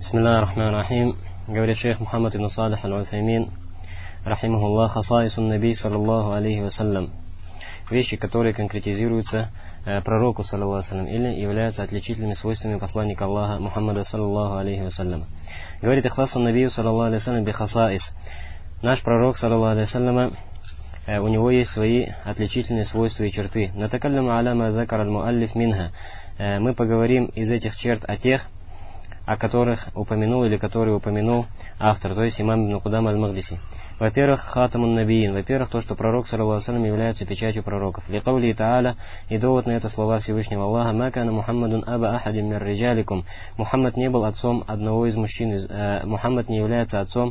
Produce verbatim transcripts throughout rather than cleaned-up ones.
Бисмиллахи рахмани рахим. Говорит шейх Мухаммад ибн Салих аль-Усаймин, рахимахуллах, хасаисун наби саллаллаху алейхи вассалям. Вещи, которые конкретизируются э, пророку, саллаллаху алейхи вассалям, или являются отличительными свойствами посланника Аллаха Мухаммада, саллаллаху алейхи вассалям. Говорит ихласун набию, саллаллаху алейхи вассалям, би хасаис. Наш пророк, саллаллаху алейхи вассалям, э, у него есть свои отличительные свойства и черты. Натакалляму аляма закар аль-муаллиф минха. Э, мы поговорим из этих черт о тех, о которых упомянул или которые упомянул автор, то есть имам ибн Кудам аль-Магдиси. Во-первых, хатамун набиин. Во-первых, то, что пророк, саллаллаху алейхи вассалям, является печатью пророков. Ликаули тааля, и довод на это слова Всевышнего Аллаха: ма кана Мухаммадун аба ахадин мир риджаликум. Мухаммад не был отцом одного из мужчин, из, э, Мухаммад не является отцом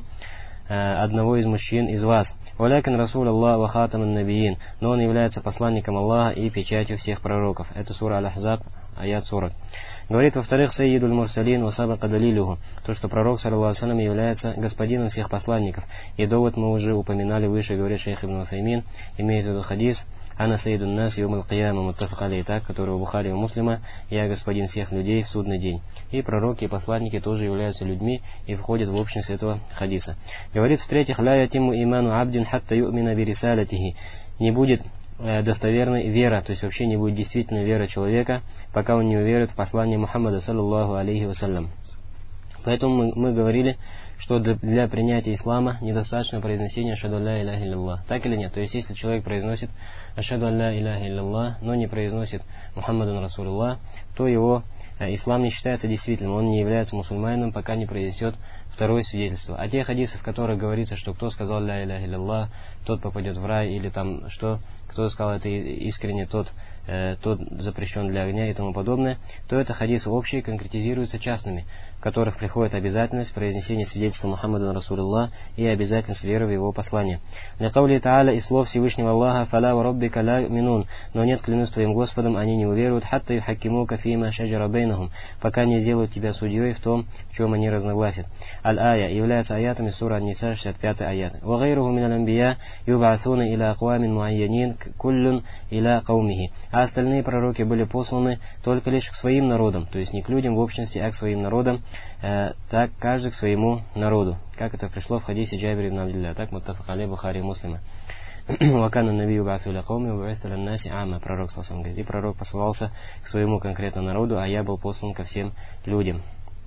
э, одного из мужчин из вас. Валякин расул Аллах ва хатамун набиин. Но он является посланником Аллаха и печатью всех пророков. Это сура Аль-Ахзаб, аят сорок. Говорит, во-вторых, Сайидуль Мурсалин васабака далилюху, то, что пророк, саллаллаху алейхи вассалям, является господином всех посланников. И довод мы уже упоминали выше, говорит шейх ибн Усаймин, имеется в виду хадис «Ана Сайидун нас йом аль-кияма муттафак алейхи», так, который у Бухари и у Муслима: «Я господин всех людей в судный день». И пророки и посланники тоже являются людьми и входят в общность этого хадиса. Говорит, в-третьих, «Ла ятиму иману абдин хатта ю'мина бирисалатихи». Не будет достоверной вера, то есть вообще не будет действительной вера человека, пока он не уверует в послание Мухаммада, саллаллаху алейхи вассалям. Поэтому мы, мы говорили, что для, для принятия ислама недостаточно произнесения «Ашхаду ля иляха илляллах». Так или нет? То есть если человек произносит «Ашхаду ля иляха илляллах», но не произносит «Мухаммадун расулуллах», то его э, ислам не считается действительным, он не является мусульманином, пока не произнесет второе свидетельство. А те хадисы, в которых говорится, что кто сказал «Ля иляха илляллах», тот попадет в рай, или там что, кто сказал это искренне, тот, э, тот запрещен для огня и тому подобное, то это хадисы общие конкретизируются частными, в которых приходит обязательность произнесения свидетельства Мухаммаду расулуллах и обязательность веры в его послание. Для каули тааля, и слов Всевышнего Аллаха: «Фаля ва раббика ла ю'минун», но нет, клянусь твоим Господом, они не уверуют, «хатта юхаккимука фима шаджара бейнахум», пока не сделают тебя судьей в том, в чем они разногласят. Аль-ая является аятами сура Ан-Ниса, шестьдесят пятый аят. «Ва гайруху минал анбия юб'асуна иля аквамин муайянин куллюн иля каумихи». А остальные пророки были посланы только лишь к своим народам, то есть не к людям в общности, а к своим народам, э, так каждый к своему народу, как это пришло в хадисе Джабир ибн Абдилля, так муттафак алейхи Бухари и Муслима. «Вакана набию ба'су иля кауми ва бу'иста лин-наси амма», пророк саллаллаху алейхи, и пророк посылался к своему конкретному народу, а я был послан ко всем людям.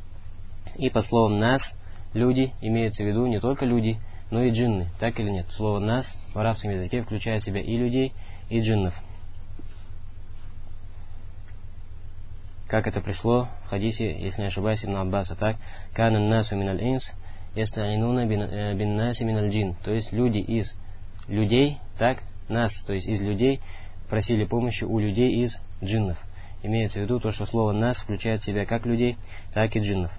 И под словом «нас» люди имеются в виду не только люди, но и джинны, так или нет? Слово «нас» в арабском языке включает в себя и людей, и джиннов. Как это пришло в хадисе, если не ошибаюсь, ибн Аббаса, так: «Кана насу миналь инс ястаинуна бин наси миналь джин», то есть люди из людей, так, нас, то есть из людей, просили помощи у людей из джиннов. Имеется в виду то, что слово «нас» включает в себя как людей, так и джиннов.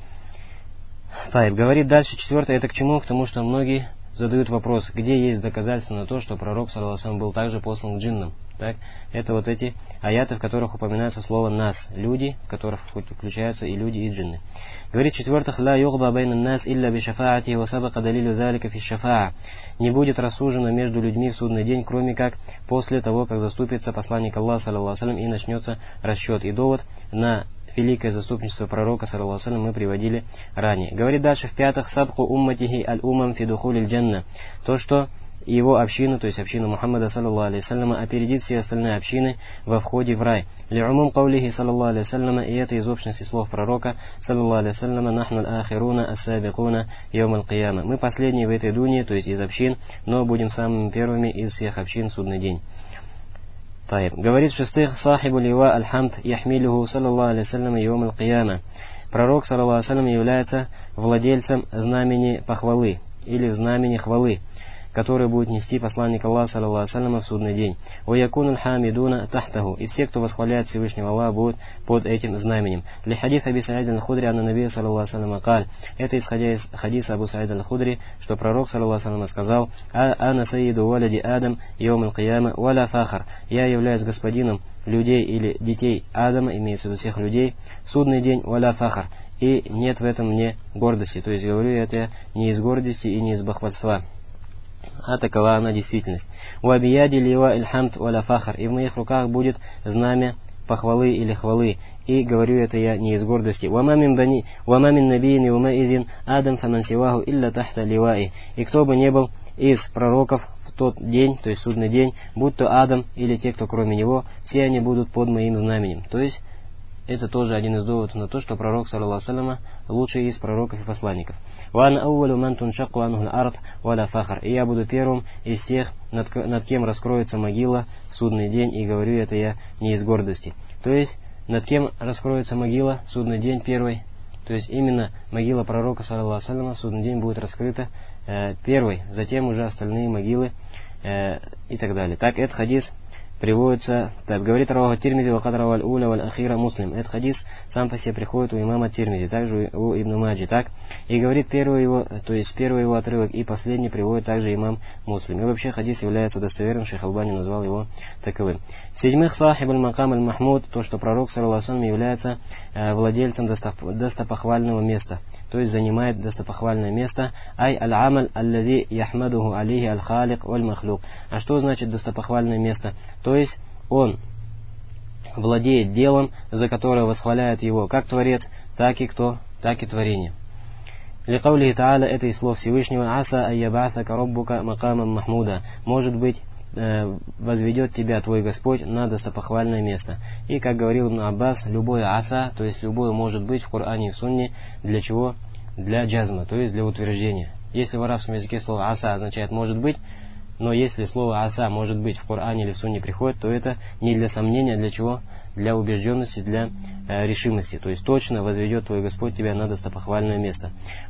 Таиб говорит дальше, четвертое, это к чему? К тому, что многие задают вопрос, где есть доказательства на то, что пророк, саллаллаху алейхи вассалям, был также послан к джиннам. Так? Это вот эти аяты, в которых упоминается слово «нас», люди, в которых включаются и люди, и джинны. Говорит четвертых, «Ла югда байна нас илля би шафаати ва сабака далилю залика фи шафаа». Не будет рассуждено между людьми в судный день, кроме как после того, как заступится посланник Аллаха, саллаллаху алейхи вассалям, и начнется расчет. И довод на великое заступничество пророка, саллаллаху алейхи вассалям, мы приводили ранее. Говорит дальше, в-пятых, «Сабху умматихи аль-умам фи духулиль джанна», то, что его общину, то есть общину Мухаммада, саллаллаху алейхи вассаляма, опередит все остальные общины во входе в рай. Ли'умум каулихи, саллаллаху алейхи вассаляма, и это из общности слов пророка, саллаллаху алейхи вассаляма: «Нахну аль-ахируна ас-сабикуна йом аль-кияма». Мы последние в этой дуне, то есть из общин, но будем самыми первыми из всех общин в судный день. Таиб. Говорит в-шестых, «Сахибу лива аль-хамд яхмилюху, саллаллаху алейхи вассаляма, йом аль-кияма». Пророк, саллаллаху алейхи вассалям, является владельцем знамени похвалы или знамени хвалы, который будет нести посланник Аллаха, саллаллаху алейхи вассалям, в судный день. «Ва якуну хамидуна тахтаху», и все, кто восхваляет Всевышнего Аллаха, будут под этим знаменем. Для хадиса Аби Саид аль-Худри анна набия, саллаллаху алейхи вассалям, каль, это исходя из хадиса Абу Саид аль-Худри, что пророк, саллаллаху алейхи вассалям, сказал: «Ана сайиду валяди Адам йом аль-кияма валя фахар», я являюсь господином людей или детей Адама, имеется в виду всех людей, в судный день, валя фахар, и нет в этом мне гордости, то есть говорю это не из гордости и не из бахвальства, а такова она действительность. «Уабияди лива иль хамд валя фахар», и в моих руках будет знамя похвалы или хвалы, и говорю это я не из гордости. «Вама мин бани, вама мин набиин юмаизин Адам фаман сиваху илля тахта ливаи». И кто бы не был из пророков в тот день, то есть судный день, будь то Адам или те, кто кроме него, все они будут под моим знаменем. То есть это тоже один из доводов на то, что пророк, саллаллаху алейхи ва саллям, лучший из пророков и посланников. «Ван ауалю ман туншаку анхул ард валя фахар». И я буду первым из тех, над, над кем раскроется могила в судный день, и говорю это я не из гордости. То есть, над кем раскроется могила в судный день первой? То есть, именно могила пророка, саллаллаху алейхи ва саллям, в судный день будет раскрыта э, первой, затем уже остальные могилы э, и так далее. Так, этот хадис приводится, так, говорит Раваху Тирмизи, вакадра валь уля валь ахира муслим. Этот хадис сам по себе приходит у имама Тирмизи, также у Ибн Маджи, так, и говорит первый его, то есть первый его отрывок и последний приводит также имам Муслим. И вообще хадис является достоверным, Шейх Албани назвал его таковым. В-седьмых, сахиб аль-макам аль-махмуд, то, что пророк, саллаллаху алейхи ва саллям, является э, владельцем достопохвального места, то есть занимает достопохвальное место, ай аль-амаль аллади яхмадуху алейхи аль-халик валь-махлюк. А что значит достопохвальное место? То есть он владеет делом, за которое восхваляет его как Творец, так и кто, так и творение. Ликаулихи та'аля, это из слов Всевышнего, аса айябатака роббука макамам махмуда. Может быть, э, возведет тебя твой Господь на достопохвальное место. И, как говорил Ибн Аббас, любое аса, то есть любое может быть в Коране и в Сунне, для чего? Для джазма, то есть для утверждения. Если в арабском языке слово аса означает может быть, но если слово аса может быть в Коране или в Сунне приходит, то это не для сомнения, для чего? Для убежденности, для э, решимости. То есть точно возведет твой Господь тебя на достопохвальное место.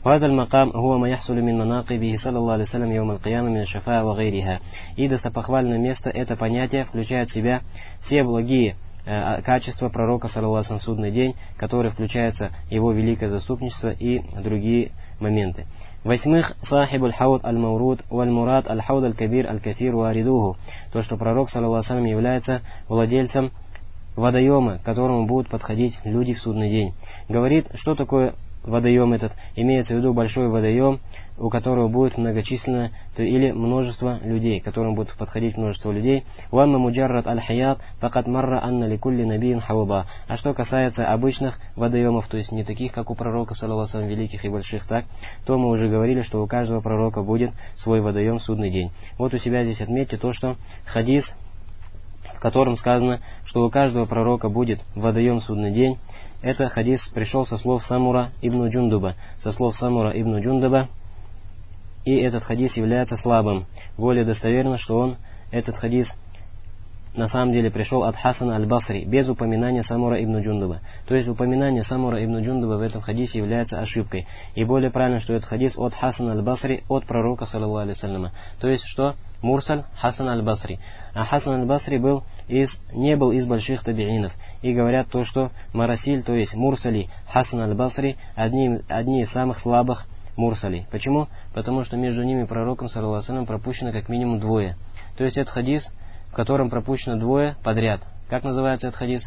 И достопохвальное место, это понятие включает в себя все благие э, качества пророка, саллаллаху алейхи ва саллям, в судный день, которые включаются его великое заступничество и другие моменты. Восьмых, сахиб аль-хауд аль-мауруд валь-мурад аль-хауд аль-кабир аль-катир варидуху. То, что пророк, саллаллаху алейхи ва саллям, является владельцем водоема, к которому будут подходить люди в судный день. Говорит, что такое водоем этот? Имеется в виду большой водоем, у которого будет многочисленное, то или множество людей, к которым будет подходить множество людей. Уамма муджаррат аль-хаят факат марра анна ликулли набиин хауда. А что касается обычных водоемов, то есть не таких, как у пророка, саллаллаху алейхи ва саллям, великих и больших, так, то мы уже говорили, что у каждого пророка будет свой водоем в судный день. Вот у себя здесь отметьте то, что хадис, в котором сказано, что у каждого пророка будет водоем в судный день, это хадис пришел со слов Самура ибн Джундуба, со слов Самура ибн Джундуба, и этот хадис является слабым. Более достоверно, что он, этот хадис, на самом деле пришел от Хасана аль-Басри, без упоминания Самура ибн Джундуба. То есть упоминание Самура ибн Джундуба в этом хадисе является ошибкой. И более правильно, что этот хадис от Хасана аль-Басри, от пророка, саллаллаху алейхи ва саллям. То есть что? Мурсаль Хасан аль-Басри. А Хасан аль-Басри был из, не был из больших табиинов. И говорят то, что Марасиль, то есть Мурсали Хасан аль-Басри, одни, одни из самых слабых Мурсалей. Почему? Потому что между ними пророком, саллаллаху алейхи ва саллям, пропущено как минимум двое. То есть этот хадис, в котором пропущено двое подряд. Как называется этот хадис?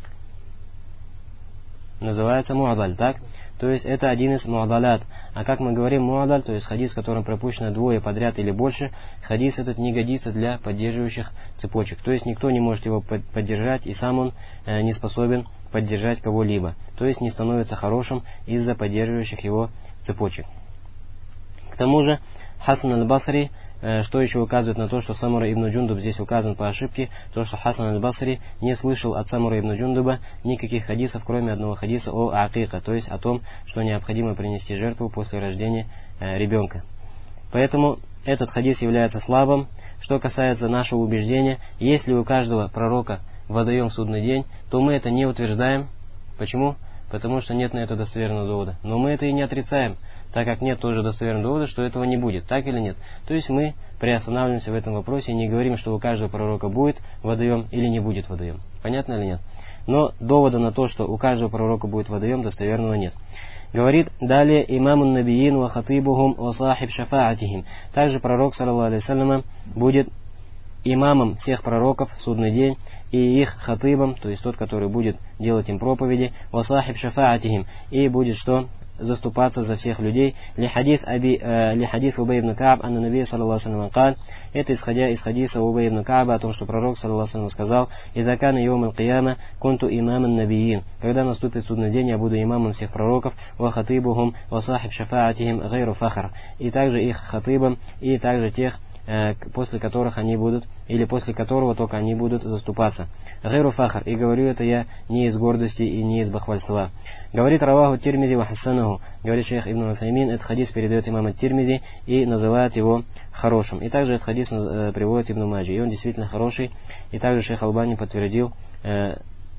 Называется муадаль, так? То есть это один из муадалят. А как мы говорим муадаль, то есть хадис, в котором пропущено двое подряд или больше, хадис этот не годится для поддерживающих цепочек. То есть никто не может его поддержать, и сам он э, не способен поддержать кого-либо. То есть не становится хорошим из-за поддерживающих его цепочек. К тому же Хасан аль-Басри, э, что еще указывает на то, что Самура ибн Джундуб здесь указан по ошибке, то, что Хасан аль-Басри не слышал от Самура ибн Джундуба никаких хадисов, кроме одного хадиса о акика, то есть о том, что необходимо принести жертву после рождения э, ребенка. Поэтому этот хадис является слабым. Что касается нашего убеждения, если у каждого пророка водоем в судный день, то мы это не утверждаем. Почему? Потому что нет на это достоверного довода. Но мы это и не отрицаем, так как нет тоже достоверного довода, что этого не будет. Так или нет? То есть мы приостанавливаемся в этом вопросе и не говорим, что у каждого пророка будет водоем или не будет водоем. Понятно или нет? Но довода на то, что у каждого пророка будет водоем, достоверного нет. Говорит далее имамун набиин ва хатибухум ва сахиб шафаатихим. Также пророк, саллаллаху алейхи ва саллям, будет имамом всех пророков в судный день и их хатыбом, то есть тот, который будет делать им проповеди, ва сахиб шафаатихим, и будет что? заступаться за всех людей. Ли хадис Аби, ли хадис Убай ибн Кааб, анна Наби саллаллаху алейхи ва саллям каль, это исходя из хадиса Убай ибн Кааба о том, что пророк саллаллаху алейхи ва саллям сказал: «Иза кана йоум аль-кияма кунту имаман набиин». Когда наступит судный день, я буду имамом всех пророков, ва хатибухум ва сахиб шафаатихим гайру фахр, и также их хатибом, и также тех, после которых они будут, или после которого только они будут заступаться. Гайру фахр, и говорю это я не из гордости и не из бахвальства. Говорит раваху Тирмизи ва хасанаху, говорит шейх Ибн Усаймин, этот хадис передает имам ат-Тирмизи и называет его хорошим. И также этот хадис э, приводит Ибн Маджи, и он действительно хороший, и также шейх Албани подтвердил э,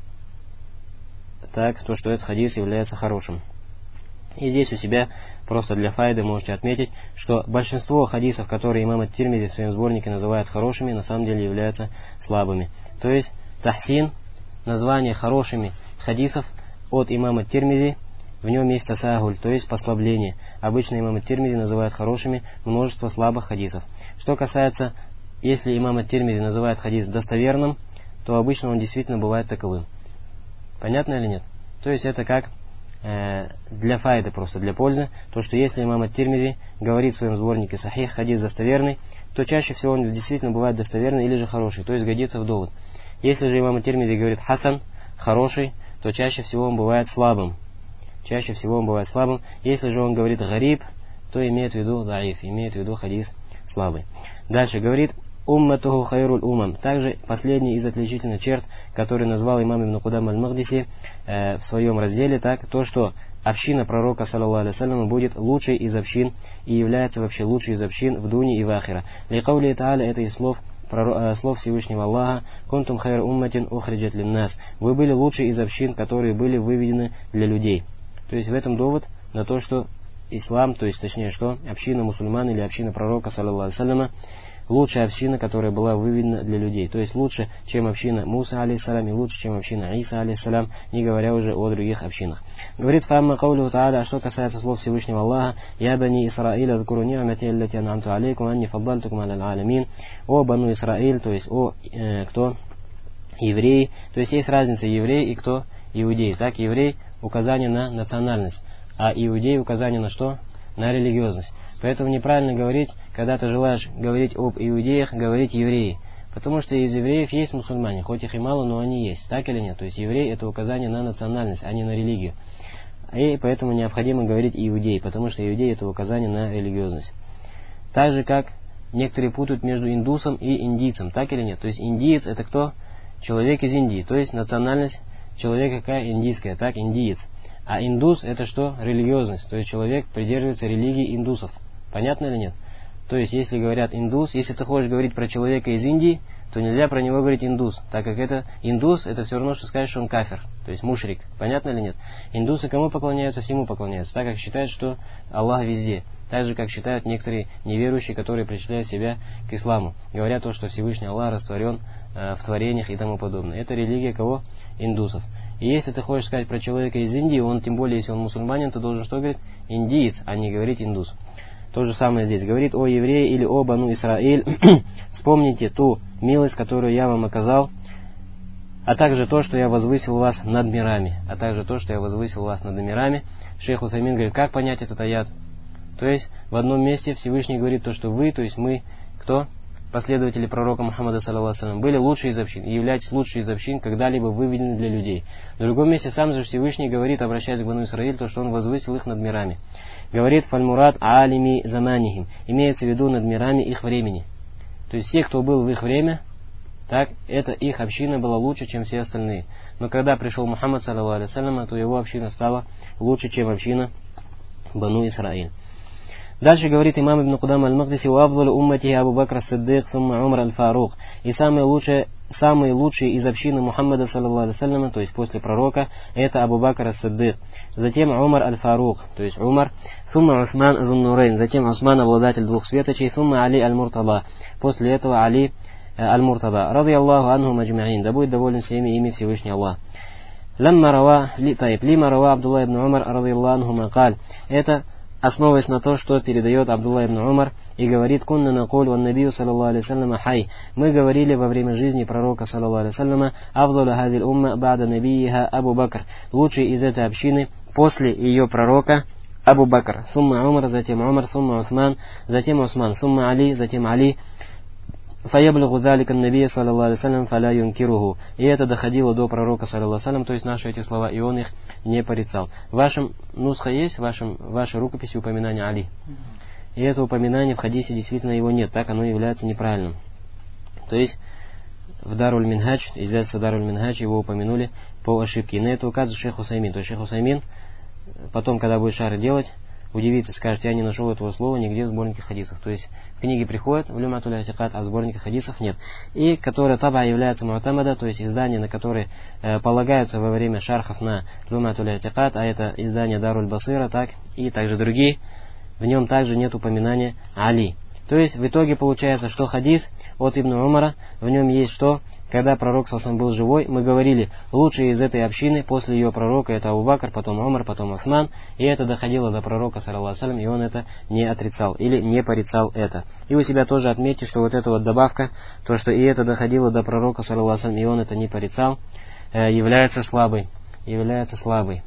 так, то, что этот хадис является хорошим. И здесь у себя просто для файды можете отметить, что большинство хадисов, которые имам ат-Тирмизи в своем сборнике называет хорошими, на самом деле являются слабыми. То есть тахсин, название хорошими хадисов от имама ат-Тирмизи, в нем есть тасагуль, то есть послабление. Обычно имам ат-Тирмизи называет хорошими множество слабых хадисов. Что касается, если имам ат-Тирмизи называет хадис достоверным, то обычно он действительно бывает таковым. Понятно или нет? То есть это как для файды, просто для пользы, то, что если имам ат-Тирмизи говорит в своем сборнике сахих, хадис достоверный, то чаще всего он действительно бывает достоверный или же хороший, то есть годится в довод. Если же имам ат-Тирмизи говорит хасан, хороший, то чаще всего он бывает слабым. Чаще всего он бывает слабым. Если же он говорит гариб, то имеет в виду даиф, имеет в виду хадис слабый. Дальше говорит умматуху хайруль умам. Также последний из отличительных черт, который назвал имам Ибн Кудам аль-Махдиси э, в своем разделе, так, то, что община пророка, саллаллаху алейхи ва саллям, будет лучшей из общин и является вообще лучшей из общин в дуне и в ахира. Ликаули та'аля, это из слов, слов Всевышнего Аллаха: «Кунтум хайр умматин ухриджат линнас». Вы были лучшей из общин, которые были выведены для людей. То есть в этом довод на то, что ислам, то есть точнее, что община мусульман или община пророка, саллаллаху алейхи ва саллям, лучшая община, которая была выведена для людей. То есть лучше, чем община Муса, алейхиссалям, и лучше, чем община Иса, алейхиссалям, не говоря уже о других общинах. Говорит фамма каулиху та'аля, что касается слов Всевышнего Аллаха: «Я бани Исраиля, зкуру ни'мати аллати ан'амту алейкум, анни фаддальтукум аля алямин». О бану Исраиль, то есть о э, кто? Евреи. То есть есть разница еврей и кто? Иудей. Так, еврей — указание на национальность, а иудей — указание на что? На религиозность. Поэтому неправильно говорить, когда ты желаешь говорить об иудеях, говорить евреи. Потому что из евреев есть мусульмане, хоть их и мало, но они есть. Так или нет? То есть еврей — это указание на национальность, а не на религию. И поэтому необходимо говорить иудей, потому что иудей — это указание на религиозность. Так же, как некоторые путают между индусом и индийцем. Так или нет? То есть индиец — это кто? Человек из Индии. То есть национальность человека какая? Индийская. Так, индиец. А индус — это что? Религиозность. То есть человек придерживается религии индусов. Понятно или нет? То есть, если говорят индус, если ты хочешь говорить про человека из Индии, то нельзя про него говорить индус, так как это индус, это все равно, что сказать, что он кафир, то есть мушрик. Понятно или нет? Индусы кому поклоняются? Всему поклоняются, так как считают, что Аллах везде. Так же, как считают некоторые неверующие, которые причисляют себя к исламу. Говорят то, что Всевышний Аллах растворен э, в творениях и тому подобное. Это религия кого? Индусов. И если ты хочешь сказать про человека из Индии, он, тем более, если он мусульманин, ты должен что говорить? Индиец, а не говорить индус. То же самое здесь. Говорит: о евреи или о бану Исраиль, вспомните ту милость, которую я вам оказал, а также то, что я возвысил вас над мирами. А также то, что я возвысил вас над мирами. Шейх Усаймин говорит, как понять этот аят? То есть, в одном месте Всевышний говорит то, что вы, то есть мы, кто? Последователи пророка Мухаммада, саллаллаху алейхи ва саллям, были лучшие из общин и являетесь лучшей из общин, когда-либо выведены для людей. В другом месте сам же Всевышний говорит, обращаясь к бану Исраиль, то, что он возвысил их над мирами. Говорит: фальмурат алими заманихим, имеется в виду над мирами их времени. То есть все, кто был в их время, так, это их община была лучше, чем все остальные. Но когда пришел Мухаммад, саллаллаху алейхи ва саллям, то его община стала лучше, чем община бану Исраиль. Дальше говорит имам Ибн Кудам аль-Махдиси: «Уавдалу уммати Абу Бакр ас-Сиддик, сумма Умар аль-Фарук». И самые лучшие, самые лучшие из общины Мухаммада, саллаллаху алейхи ва саллям, то есть после пророка, это Абу Бакр ас-Сиддик. Затем Умар аль-Фарук, то есть Умар. Сумма Усман зун-Нурейн. Затем Усман, обладатель двух светочей. Сумма Али аль-Муртада. После этого Али аль-Муртада. Ради Аллаху анхум аджмаин. Да будет доволен всеми ими Всевышний Аллах. Лямма рава ли таиб. Лима рава Абдулла ибн Умар ради Аллаху анхума каль. Это основываясь на то, что передает Абдулла ибн Умар и говорит: «Кунна накуль ван набию саллаллаху алейхи ва саллям хай». Мы говорили во время жизни пророка, саллаллаху алейхи ва саллям: «Афдалу хазиль умма ба'да набийиха Абу Бакр». Лучший из этой общины после ее пророка Абу Бакр, сумма Умар, затем Умар, сумма Усман, затем Усман, сумма Али, затем Али. فَيَبْلُغُ ذَلِكَ النَّبِيَّ صلى الله عليه وسلم فَلَا يُنْكِرُهُ. И это доходило до пророка, саллаллаху алейхи ва саллям, то есть наши эти слова, и он их не порицал. В вашем нусха есть, в вашем, в вашей рукописи упоминание Али. И это упоминание в хадисе действительно его нет, так оно является неправильным. То есть в Даруль Минхадж, издательство Даруль Минхадж его упомянули по ошибке. И на это указывает шейх Усаймин. То есть шейх Усаймин потом, когда будет шары делать, удивится, скажет: я не нашел этого слова нигде в сборнике хадисов. То есть книги приходят в Люматуль Атикад, а в сборнике хадисов нет. И которая таба является муатамада, то есть издания, на которые э, полагаются во время шархов на Люматуль Атикад, а это издание Даруль Басира, так и также другие, в нем также нет упоминания Али. То есть в итоге получается, что хадис от Ибн Умара, в нем есть что? Когда пророк саллаллаху был живой, мы говорили, лучшие из этой общины после ее пророка это Абу Бакр, потом Умар, потом Усман, и это доходило до пророка, саллаллаху алейхи, и он это не отрицал или не порицал это. И у себя тоже отметьте, что вот эта вот добавка, то, что и это доходило до пророка, саллаллаху алейхи, и он это не порицал, является слабой, является слабой.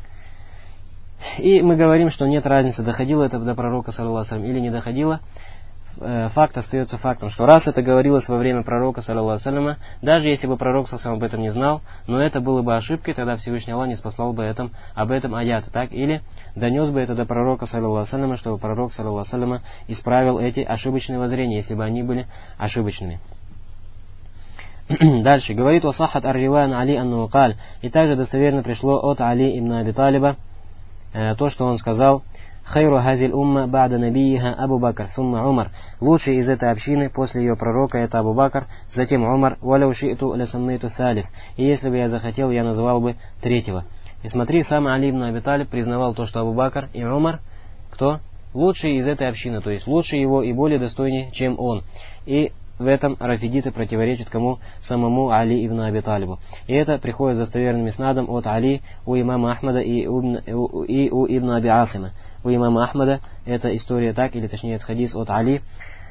И мы говорим, что нет разницы, доходило это до пророка, саллаллаху алейхи, или не доходило. Факт остается фактом, что раз это говорилось во время пророка, саллаллаху алейхи, даже если бы пророк саллаллаху алейхи об этом не знал, но это было бы ошибкой, тогда Всевышний Аллах не спаслал бы этом, об этом аят, так? Или донес бы это до пророка, саллаллаху алейхи, чтобы пророк, саллаллаху алейхи, исправил эти ошибочные воззрения, если бы они были ошибочными. Дальше. Говорит Васахат ар-риван Али анну каль. И также достоверно пришло от Али ибн Аби Талиба э, то, что он сказал: Хайру хазиль умма ба'да набийха Абу Бакр, сумма Умар. Лучший из этой общины после ее пророка это Абу Бакр, затем Умар, валяу ши'ту лясаммейту салиф. И если бы я захотел, я назвал бы третьего. И смотри, сам Али ибн Аби Талиб признавал то, что Абу Бакр и Умар, кто? Лучший из этой общины, то есть лучше его и более достойнее, чем он. И в этом рафидиты противоречат кому? Самому Али ибн Аби Талибу. И это приходит с достоверным иснадом от Али у имама Ахмада и у, и у Ибн Аби Асима. У имама Ахмада это история так, или точнее это хадис от Али,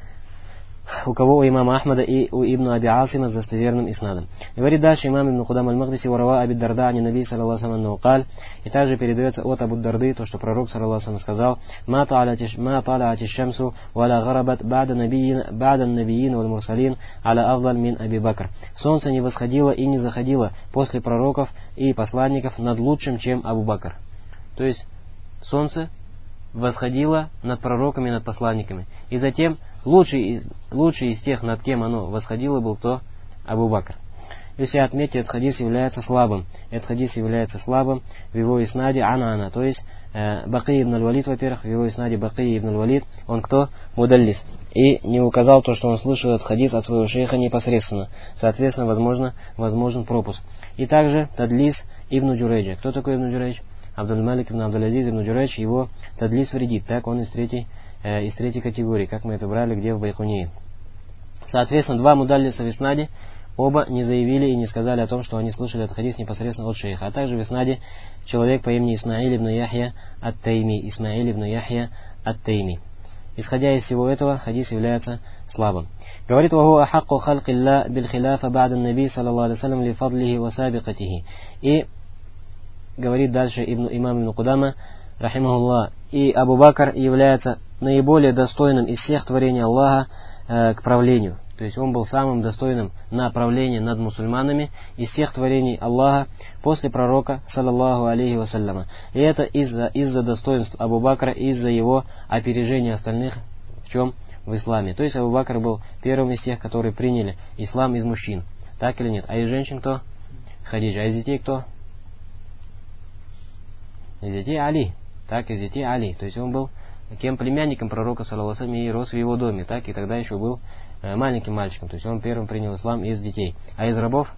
у кого у имама Ахмада и у Ибн Аби Асима с достоверным иснадом. Говорит дальше имам Ибн Кудам аль-Магдиси: варава Аби Дарда ани наби саллаллаху алейхи ва саллям. И также передается от Абу Дарды то, что пророк саллаллаху алейхи сказал: ма талаати шамсу валя гарабат ба'да набиин ба'да набиин валь мурсалин аля афдаль мин Аби Бакр. Солнце не восходило и не заходило после пророков и посланников над лучшим, чем Абу Бакр. То есть солнце восходило над пророками, над посланниками. И затем лучший из, лучший из тех, над кем оно восходило, был кто? Абу Бакр. Если отметьте, этот хадис является слабым. Этот хадис является слабым в его иснаде ана-ана. То есть э, Баки ибн аль-Валид, во-первых, в его иснаде Баки ибн аль-Валид, он кто? Мудаллис. И не указал то, что он слышал этот хадис от своего шейха непосредственно. Соответственно, возможно, возможен пропуск. И также Тадлис ибн Джурейджа. Кто такой ибн Джурейдж? Абдуль-Малик ибн Абдул-Азиз ибн Джурейдж, его тадлис вредит, так он из третьей, э, из третьей категории, как мы это брали, где в Байкунии. Соответственно, два мудаллиса в иснаде, оба не заявили и не сказали о том, что они слышали этот хадис непосредственно от шейха. А также в иснаде человек по имени Исмаиль ибн Яхья ат-Тайми. Исмаиль ибн Яхья ат-Тайми. Исходя из всего этого, хадис является слабым. Говорит: «Ваху ахакку халкилля биль хиляфа ба'да наби саллаллаху алейхи ва саллям ли фадлихи ва сабикатихи». И говорит дальше ибн, имам Ибн Кудама, рахимахуллах, и Абу Бакр является наиболее достойным из всех творений Аллаха э, к правлению. То есть он был самым достойным на правление над мусульманами из всех творений Аллаха после пророка, саллаллаху алейхи вассаляма. И это из-за из-за достоинств Абу Бакра, из-за его опережения остальных в чем? В исламе. То есть Абу Бакр был первым из тех, которые приняли ислам из мужчин. Так или нет? А из женщин кто? Хадиджа. А из детей кто? Из детей Али. Так, из детей Али. То есть он был кем? Племянником пророка, саллаллаху алейхи, и рос в его доме. Так, и тогда еще был э, маленьким мальчиком. То есть он первым принял ислам из детей. А из рабов?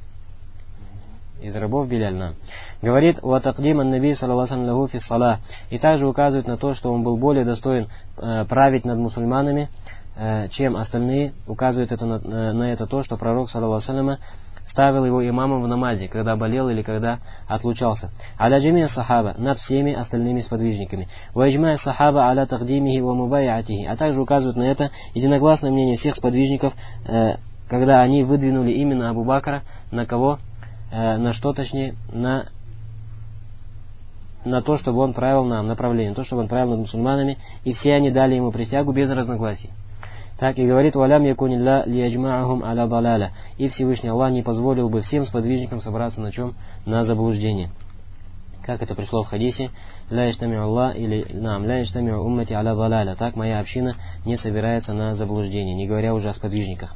Из рабов Биляль, нам. Говорит: «Ва тaqdim ан-наби саллаллаху алейхи ва саллям фи ссалах». И также указывает на то, что он был более достоин э, править над мусульманами, э, чем остальные. Указывает это на, э, на это то, что пророк, саллаллаху алейхи ва саллям, ставил его имамом в намазе, когда болел или когда отлучался. Аля джамия сахаба, над всеми остальными сподвижниками. Ва иджмаа сахаба аля тaqдимихи ва мубайатихи. А также указывает на это единогласное мнение всех сподвижников, э, когда они выдвинули именно Абу Бакра на кого? Э, на что, точнее, на на то, чтобы он правил нам, направление, то, чтобы он правил над мусульманами, и все они дали ему присягу без разногласий. Так и говорит: «Валям якунилля лияджмаахум аля далаля». И Всевышний Аллах не позволил бы всем сподвижникам собраться на чем? На заблуждение. Как это пришло в хадисе: «Ля яштами'у Аллах» или «Нам, ля яштами'у уммати аля далаля». Так моя община не собирается на заблуждение, не говоря уже о сподвижниках.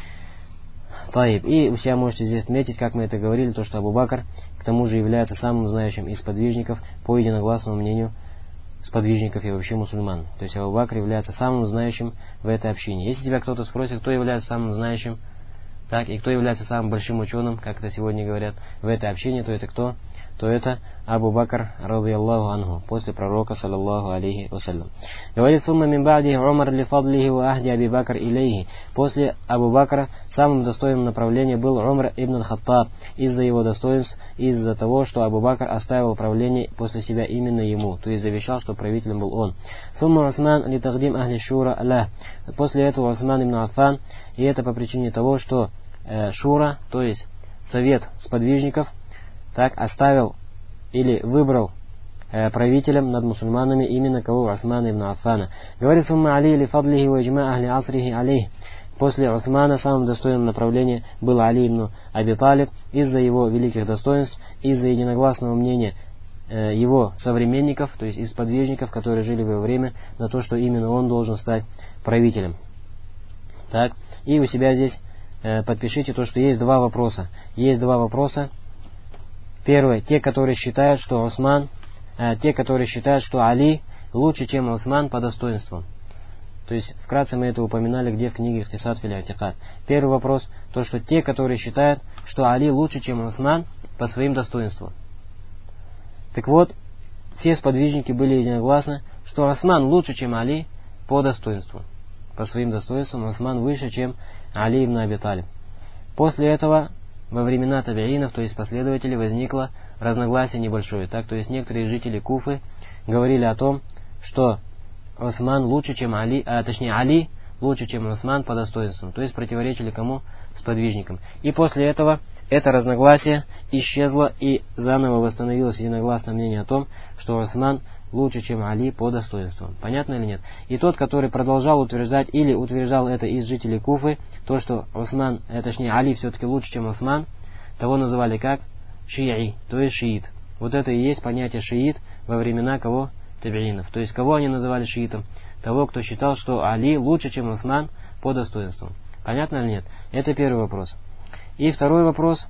Таиб. И у себя можете здесь отметить, как мы это говорили, то, что Абу Бакр к тому же является самым знающим из сподвижников по единогласному мнению сподвижников и вообще мусульман. То есть Абу Бакр является самым знающим в этой общине. Если тебя кто-то спросит, кто является самым знающим, так, и кто является самым большим ученым, как это сегодня говорят, в этой общине, то это кто? То это Абу Бакр, радийаллаху анху, после пророка, саллаллаху алейхи вассалям. Говорит: «Сумма мин ба'ди Умар ли фадлихи ва ахди Аби Бакр илейхи». После Абу Бакра самым достойным направлением был Умар ибн Хаттаб, из-за его достоинств, из-за того, что Абу Бакр оставил правление после себя именно ему, то есть завещал, что правителем был он. «Сумма Усман ли тагдим ахли шура ля». После этого Усман ибн Аффан, и это по причине того, что э, шура, то есть совет сподвижников, так оставил или выбрал э, правителем над мусульманами именно кого? Усмана ибн Аффана. Говорит: «Сумма Али ли фадлихи ва иджма ахли асрихи алейх». После Усмана самым достойным направлением был Али ибн Аби Талиб, из-за его великих достоинств, из-за единогласного мнения э, его современников, то есть из сподвижников, которые жили в его время, на то, что именно он должен стать правителем. Так, и у себя здесь э, подпишите то, что есть два вопроса. Есть два вопроса. Первое, те, которые считают, что Усман, э, те, которые считают, что Али лучше, чем Усман по достоинству. То есть, вкратце мы это упоминали, где в книге «Ихтисад фил и'тикад». Первый вопрос, то, что те, которые считают, что Али лучше, чем Усман по своим достоинствам. Так вот, все сподвижники были единогласны, что Усман лучше, чем Али по достоинству. По своим достоинствам Усман выше, чем Али ибн Аби Талиб. После этого во времена табиинов, то есть последователей, возникло разногласие небольшое. Так, то есть некоторые жители Куфы говорили о том, что Усман лучше, чем Али, а точнее Али лучше, чем Усман по достоинствам. То есть противоречили кому? Сподвижникам. И после этого это разногласие исчезло и заново восстановилось единогласное мнение о том, что Усман лучше, чем Али по достоинствам. Понятно или нет? И тот, который продолжал утверждать или утверждал это из жителей Куфы, то, что Усман, э, точнее Али все-таки лучше, чем Усман, того называли как шии, то есть шиит. Вот это и есть понятие шиит во времена кого? Табиинов. То есть кого они называли шиитом? Того, кто считал, что Али лучше, чем Усман по достоинству. Понятно или нет? Это первый вопрос. И второй вопрос.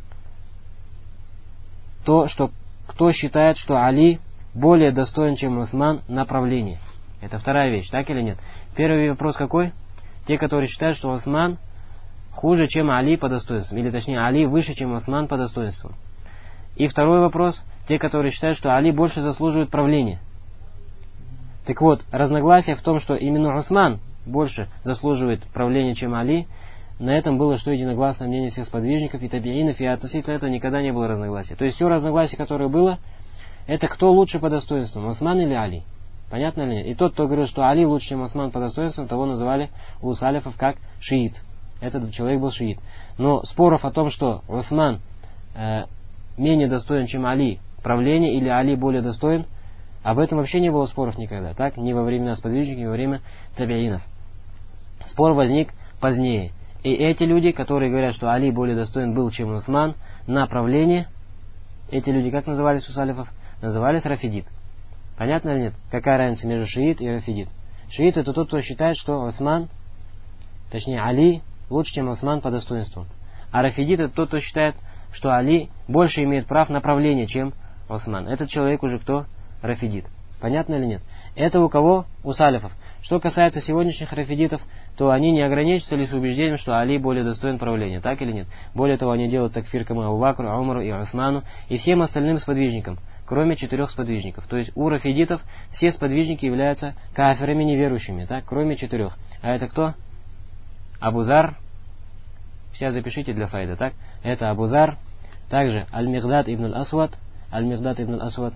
То, что кто считает, что Али более достоин, чем Усман на правление. Это вторая вещь, так или нет? Первый вопрос какой? Те, которые считают, что Усман хуже, чем Али по достоинству. Или точнее, Али выше, чем Усман по достоинству. И второй вопрос. Те, которые считают, что Али больше заслуживает правления. Так вот, разногласие в том, что именно Усман больше заслуживает правления, чем Али. На этом было что единогласное мнение всех сподвижников и табиинов, и относительно этого никогда не было разногласия. То есть все разногласие, которое было, это кто лучше по достоинству, Усман или Али? Понятно или нет? И тот, кто говорил, что Али лучше, чем Усман по достоинству, того называли у салифов как шиит. Этот человек был шиит. Но споров о том, что Усман э, менее достоин, чем Али правление, или Али более достоин, об этом вообще не было споров никогда. Так? Ни во времена сподвижников, ни во время табиинов. Спор возник позднее. И эти люди, которые говорят, что Али более достоин был, чем Усман на правление, эти люди как назывались у салифов? Назывались рафидит. Понятно или нет? Какая разница между шиит и рафидит? Шиит — это тот, кто считает, что Усман, точнее Али, лучше, чем Усман по достоинству. А рафидит — это тот, кто считает, что Али больше имеет прав на правление, чем Усман. Этот человек уже кто? Рафидит. Понятно или нет? Это у кого? У салифов. Что касается сегодняшних рафидитов, то они не ограничиваются лишь убеждением, что Али более достоин правления. Так или нет? Более того, они делают такфир кому Абу Бакру, Умару и Усману и всем остальным сподвижникам, кроме четырех сподвижников. То есть у рафидитов все сподвижники являются кафирами неверующими, так? Кроме четырех. А это кто? Абу Зар. Сейчас запишите для файда, так? Это Абу Зар. Также Аль-Мигдад ибн Аль-Асвад. Аль-Мигдад ибн Аль-Асвад.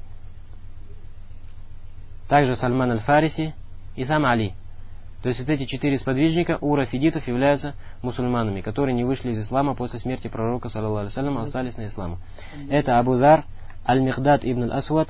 Также Сальман Аль-Фариси и сам Али. То есть вот эти четыре сподвижника у рафидитов являются мусульманами, которые не вышли из ислама после смерти пророка, саллаллаху алейхи ва саллям, а остались на исламе. Это Абу Зар, Аль-Михдад ибн Аль-Асвад.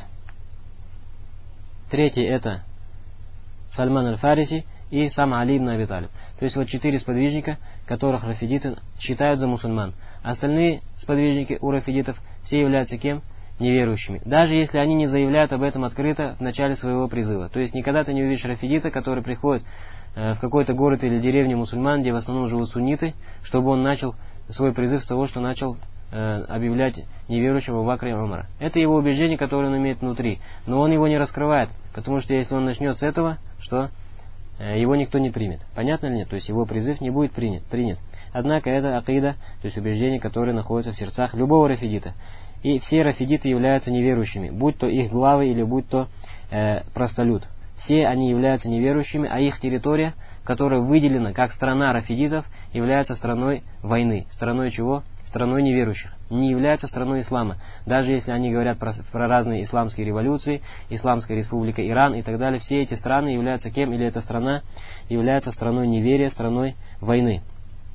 Третий это Сальман Аль-Фариси и сам Али ибн Аби Талиб. То есть вот четыре сподвижника, которых рафидиты считают за мусульман. Остальные сподвижники у рафидитов все являются кем? Неверующими. Даже если они не заявляют об этом открыто в начале своего призыва. То есть никогда ты не увидишь рафидита, который приходит э, в какой-то город или деревню мусульман, где в основном живут сунниты, чтобы он начал свой призыв с того, что начал э, объявлять неверующим Абу Бакра и Умара. Это его убеждение, которое он имеет внутри. Но он его не раскрывает, потому что если он начнет с этого, что э, его никто не примет. Понятно ли нет? То есть его призыв не будет принят. принят. Однако это акида, то есть убеждение, которое находится в сердцах любого рафидита. И все рафидиты являются неверующими, будь то их главы или будь то э, простолюд. Все они являются неверующими, а их территория, которая выделена как страна рафидитов, является страной войны. Страной чего? Страной неверующих. Не является страной ислама. Даже если они говорят про, про разные исламские революции, Исламская республика Иран и так далее, все эти страны являются кем? Или эта страна является страной неверия, страной войны.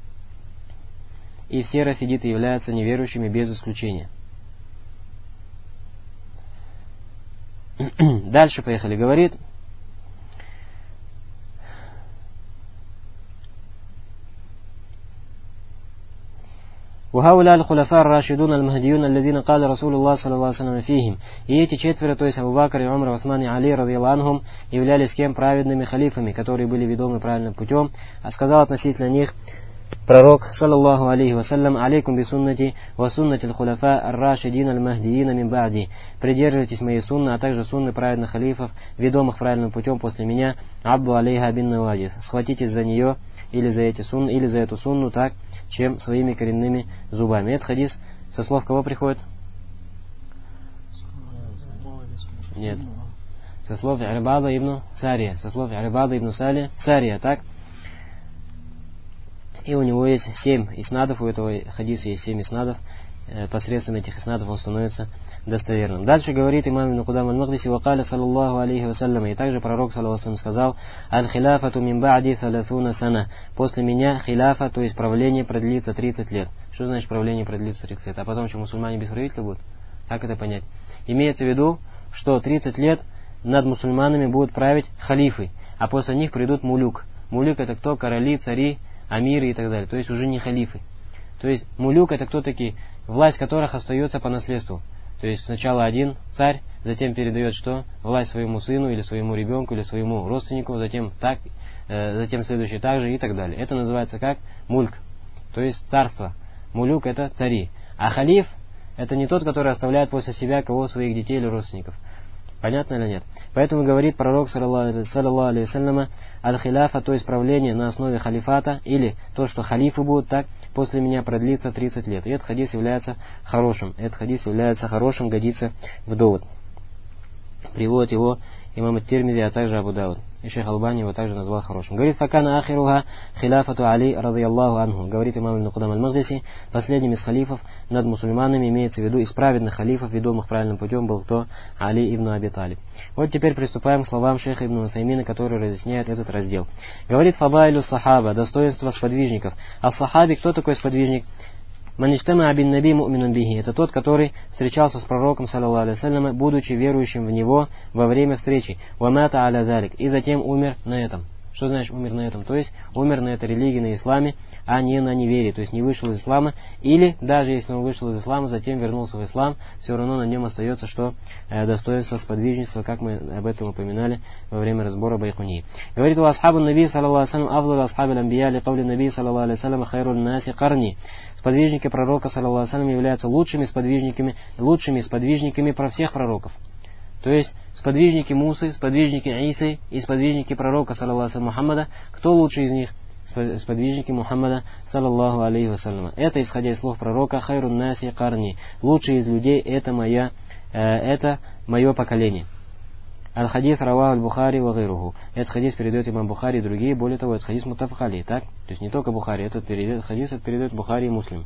И все рафидиты являются неверующими без исключения. Дальше поехали. Говорит: وهؤلاء الخلفاء الراشدون المهديون الذين قال رسول الله صلى الله عليه وسلم فيهم. И эти четверо, то есть Абу Бакр, и Умар, Усман и Али, радийаллаху анхум, являлись кем? Праведными халифами, которые были ведомы правильным путем. А сказал относительно них пророк, саллаллаху алейхи вассалям: алейкум би суннати ва суннати аль-хуляфа ар-рашидин аль-махдиин мин ба'ди. Придерживайтесь моей сунны, а также сунны праведных халифов, ведомых правильным путем после меня. Абду алейха бин наваджид. Схватитесь за нее или за эти сунны, или за эту сунну так, чем своими коренными зубами. Этот хадис со слов кого приходит? Нет. Со слов Ирбада ибн Сария. Со слов Ирбада ибн Сария, так? И у него есть семь иснадов, у этого хадиса есть семь иснадов. Посредством этих иснадов он становится достоверным. Дальше говорит имам ибн Кудам аль-Магдиси: «Вакаля саллаллаху алейхи вассалям». И также пророк, саллаллаху алейхи вассалям, сказал: «Аль-хиляфату мин ба'ди салясуна сана». После меня хиляфа, то есть правление, продлится тридцать лет. Что значит правление продлится тридцать лет? А потом что, мусульмане без правителя будут? Как это понять? Имеется в виду, что тридцать лет над мусульманами будут править халифы, а после них придут мулюк. Мулюк — это кто? Короли, цари, амиры и так далее. То есть уже не халифы. То есть мулюк — это кто такие? Власть которых остается по наследству. То есть сначала один царь, затем передает что? Власть своему сыну или своему ребенку или своему родственнику, затем так, э, затем следующий также и так далее. Это называется как мульк, то есть царство. Мулюк — это цари. А халиф — это не тот, который оставляет после себя кого? Своих детей или родственников. Понятно или нет? Поэтому говорит пророк, саллаллаху алейхи вассалям, аль-хиляфа, то есть правление на основе халифата, или то, что халифы будут так, после меня продлится тридцать лет. И этот хадис является хорошим. Этот хадис является хорошим, годится в довод. Приводит его имам ат-Тирмизи, а также Абу Дауд. И шейх Албани его также назвал хорошим. Говорит: «Факана ахируха хиляфату Али, радийаллаху анху». Говорит имам ибн Кудам аль-Магдиси: последним из халифов над мусульманами, имеется в виду из праведных халифов, ведомых правильным путем, был кто? Али ибн Аби Талиб. Вот теперь приступаем к словам шейха ибн Усаймина, который разъясняет этот раздел. Говорит: «Фабайлю сахаба», достоинство сподвижников. А сахаби, кто такой сподвижник? Маништама абин наби му'минун бихи. Это тот, который встречался с пророком, саллаллаху алейхи вассалям, будучи верующим в него во время встречи. Вамата аля залик. И затем умер на этом. Что значит умер на этом? То есть умер на этой религии, на исламе, а не на неверии. То есть не вышел из ислама. Или даже если он вышел из ислама, затем вернулся в ислам, все равно на нем остается что? Э, достоинство сподвижничества, как мы об этом упоминали во время разбора Байхуни. Говорит: «У асхабу наби, саллаллаху алейхи вассалям, афдалу асхаби ламбия, ли кавли наби, саллаллаху алейхи вассалям, хайрун наси карни». Сподвижники пророка, саллаллаху алейхи вассалям, являются лучшими сподвижниками, лучшими сподвижниками про всех пророков. То есть сподвижники Мусы, сподвижники Исы и сподвижники пророка, саллаллаху алейхи Мухаммада. Кто лучше из них? Сподвижники Мухаммада, саллаллаху алейхи вассалям. Это исходя из слов пророка: хайрун наси карни. Лучший из людей — это моя, э, это мое поколение. Аль-хадис раваху аль-Бухари ва гайруху. Этот хадис передает имам Бухари и другие. Более того, этот хадис муттафак алейх, так? То есть не только Бухари, этот передает, хадис этот передает Бухари и Муслим.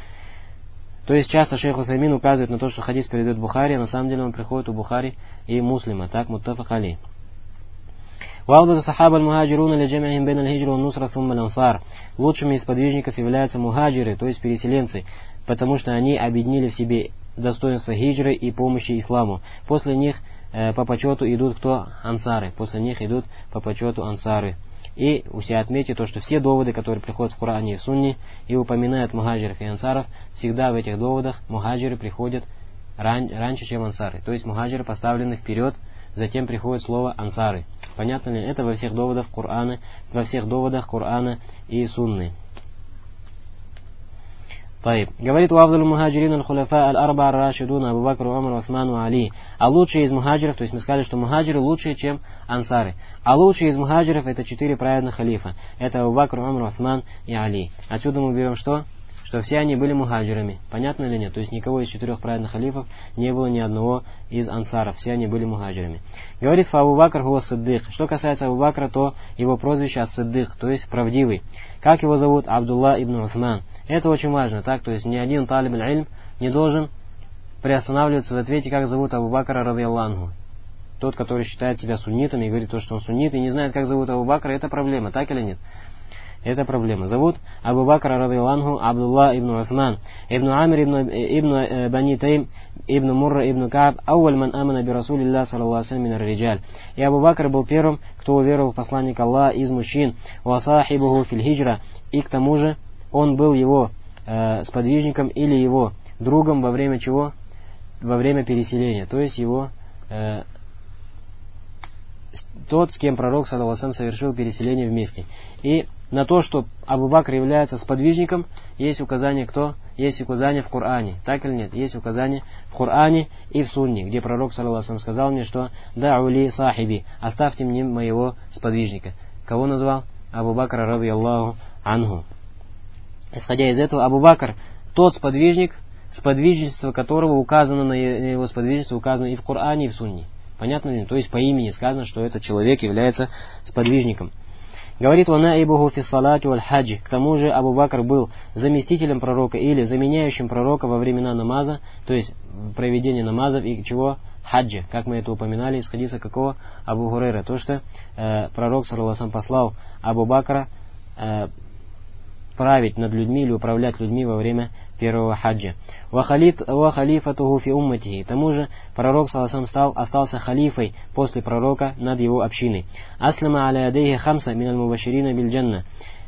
То есть часто шейх Усаймин указывает на то, что хадис передает Бухари, а на самом деле он приходит у Бухари и Муслима, так? Муттафак алейх. Ва'авдаду сахаба аль-мухаджируна ли джам'ихим бейн аль-хиджра ва нусра сумма аль-ансар. Лучшими из подвижников являются мухаджиры, то есть переселенцы, потому что они объединили в себе достоинства хиджры и помощи исламу. После них э, по почету идут кто? Ансары. После них идут по почету ансары. И у себя отметьте то, что все доводы, которые приходят в Коране и в Сунне и упоминают мухаджиров и ансаров, всегда в этих доводах мухаджиры приходят ран, раньше, чем ансары. То есть мухаджиры поставлены вперед, затем приходит слово ансары. Понятно ли? Это во всех доводах Корана, во всех доводах Корана и Сунны. Таиб. Говорит у Авдуль Мухаджирин аль-Хуляфа аль-Арба ар-Рашидуна Абу Бакр, Умар, Усман, Али. А лучшие из мухаджиров, то есть мы сказали, что мухаджиры лучшие, чем ансары. А лучшие из мухаджиров это четыре праведных халифа. Это Абу Бакр, Умар, Усман и Али. Отсюда мы берем что? Что все они были мухаджирами. Понятно или нет? То есть никого из четырех праведных халифов не было ни одного из ансаров. Все они были мухаджирами. Говорит Фа Абу Бакр хуа Сиддик. Что касается Абу Бакра, то его прозвище ас-Сиддик, то есть правдивый. Как его зовут? Абдулла ибн Усман. Это очень важно, так? То есть ни один талиб аль-илм не должен приостанавливаться в ответе, как зовут Абу Бакра радийаллаху. Тот, который считает себя суннитом и говорит то, что он суннит, и не знает, как зовут Абу Бакра, это проблема, так или нет? Это проблема. Зовут Абу Бакра радийаллаху Абдулла ибн Усман, ибн Амир ибн, ибн Бани Тайм, ибн Мурра ибн Кааб, ауаль ман амана би Расулиллах саллаллаху алейхи ва саллям мин ар-риджаль. И Абу Бакр был первым, кто уверовал в посланника Аллаха из мужчин, ва сахибуху фил хиджра, и к тому же он был его э, сподвижником или его другом во время чего? Во время переселения. То есть его э, тот, с кем пророк саллаллаху алейхи ва саллям совершил переселение вместе. И на то, что Абу Бакр является сподвижником, есть указание кто? Есть указание в Коране. Так или нет? Есть указание в Коране и в Сунне, где пророк саллаллаху алейхи ва саллям сказал мне, что «Дa'ули сахиби», оставьте мне моего сподвижника. Кого назвал? Абу Бакра радийаллаху анху. Исходя из этого, Абу Бакр тот сподвижник, сподвижничество которого указано на его сподвижничество указано и в Коране, и в Сунне. Понятно ли? То есть по имени сказано, что этот человек является сподвижником. Говорит он наибуху фи салати валь хаджи. К тому же Абу Бакр был заместителем пророка или заменяющим пророка во времена намаза, то есть проведения намазов и чего? Хаджи. Как мы это упоминали из хадиса какого? Абу Хурайра. То, что э, пророк саллаллаху алейхи ва саллям послал Абу Бакра э, править над людьми или управлять людьми во время первого хаджа. Ва халифатуху фи умматихи. К тому же пророк саллаллаху алейхи ва саллям стал, остался халифой после пророка над его общиной. Аслама аля ядейхи хамса миналь мубаширина биль джанна.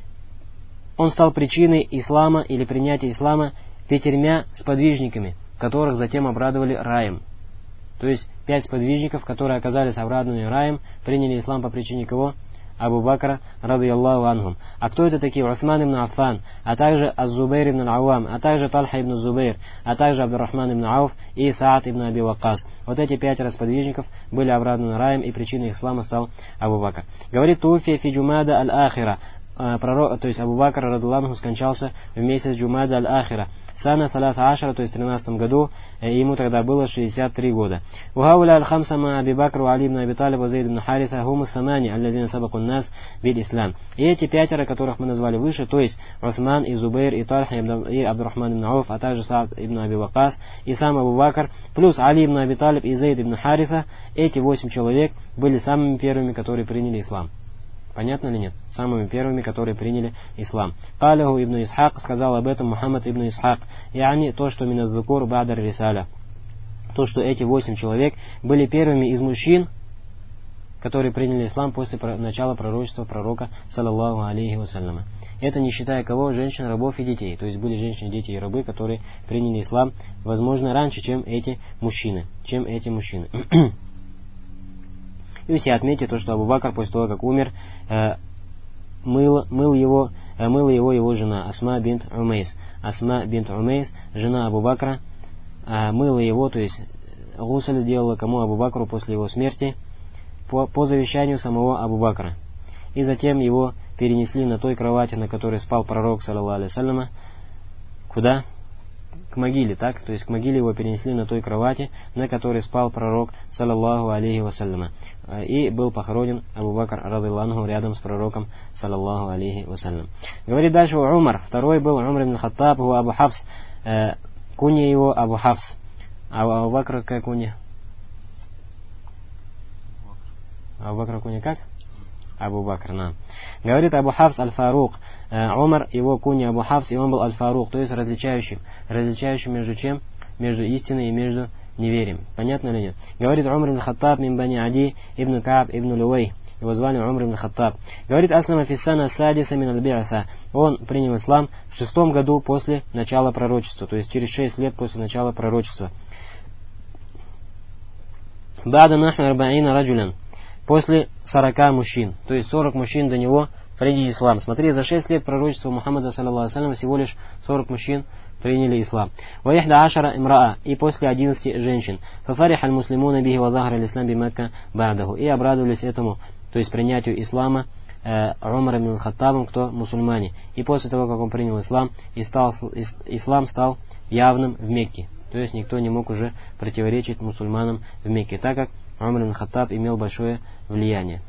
Он стал причиной ислама или принятия ислама пятермя сподвижниками, которых затем обрадовали раем. То есть пять сподвижников, которые оказались обрадованы раем, приняли ислам по причине кого? Абу Бакра радийаллаху анхум. А кто это такие? Усман ибн Аффан, а также Аз-Зубайр ибн Ауам, а также Тальха ибн Зубайр, а также Абдуррахман ибн Ауф и Саад ибн Аби Ваккас. Вот эти пятеро сподвижников были обрадованы раем, и причиной ислама стал Абу Бакр. Говорит Туфи фи Джумада аль-Ахира. Пророк, то есть Абу Бакр радийаллаху скончался в месяц Джумада аль-Ахира. Сана талата ашара, то есть в тринадцатом году, ему тогда было шестьдесят три года. Ухауля аль-хамса ма Аби Бакр, Али ибн Аби Талиб, Зайд ибн Харита, хуму самани, алладина сабаку нас биль ислам. И эти пятеро, которых мы назвали выше, то есть Усман и Зубайр, и Тальха, и Абдуррахман ибн Ауф, а также Саад ибн Аби Ваккас, и сам Абу Бакр, плюс Али ибн Аби Талиб и Зайд ибн Харита, эти восемь человек были самыми первыми, которые приняли ислам. Понятно ли нет? Самыми первыми, которые приняли ислам. Каляху ибн Исхак, сказал об этом Мухаммад ибн Исхак. И они, то, что миназ-зукур ба'дар рисаля. То, что эти восемь человек были первыми из мужчин, которые приняли ислам после начала пророчества пророка, саллаллаху алейхи вассаляма. Это не считая кого? Женщин, рабов и детей. То есть были женщины, дети и рабы, которые приняли ислам, возможно, раньше, чем эти мужчины. Чем эти мужчины. И все отметьте то, что Абу Бакр после того, как умер, э, мыл, мыл его, э, мыла его его жена Асма бинт Умейс. Асма бинт Умейс, жена Абу Бакра, э, мыла его, то есть гусль сделала кому? Абу Бакру после его смерти по, по завещанию самого Абу Бакра. И затем его перенесли на той кровати, на которой спал пророк, саллаллаху алейхи ва саллям. Куда? К могиле, так? То есть к могиле его перенесли на той кровати, на которой спал пророк, саллаллаху алейхи ва саллям. И был похоронен Абу Бакр радийаллаху анху рядом с пророком, саллаллаху алейхи ва саллям. Говорит дальше Умар. Второй был Умар ибн Хаттаб, Абу Хафс. Э, кунья его Абу Хафс. А Абу Бакр какая кунья? Абу Бакр кунья как? Абу Бакр, на. Говорит Абу Хафс аль-Фарук. Умар, его кунья Абу Хафс, и он был аль-Фарук, то есть различающим. Различающим между чем? между истиной и между неверием. Понятно или нет? Говорит Умар ибн Хаттаб мин бани Ади ибн Кааб ибн Лювей. Его звали Умар ибн Хаттаб. Говорит Аслама фиссана садиса мин аль-би'аса. Он принял ислам в шестом году после начала пророчества, то есть через шесть лет после начала пророчества. Бада наху арбаина раджулян. После сорока мужчин, то есть сорок мужчин до него приняли ислам. Смотри, за шесть лет пророчества Мухаммада саллаллаху алейхи ва саллям всего лишь сорок мужчин приняли ислам. Ваихда ашара имраа, и после одиннадцати женщин. Фафариха аль-муслимуна бихи ва захара аль-ислам би Макка ба'даху. И обрадовались этому, то есть принятию ислама э, Умаром ибн Хаттабом, кто мусульмане. И после того, как он принял ислам, и стал, ислам стал явным в Мекке. То есть никто не мог уже противоречить мусульманам в Мекке, так как Умар ибн Хаттаб имел большое влияние.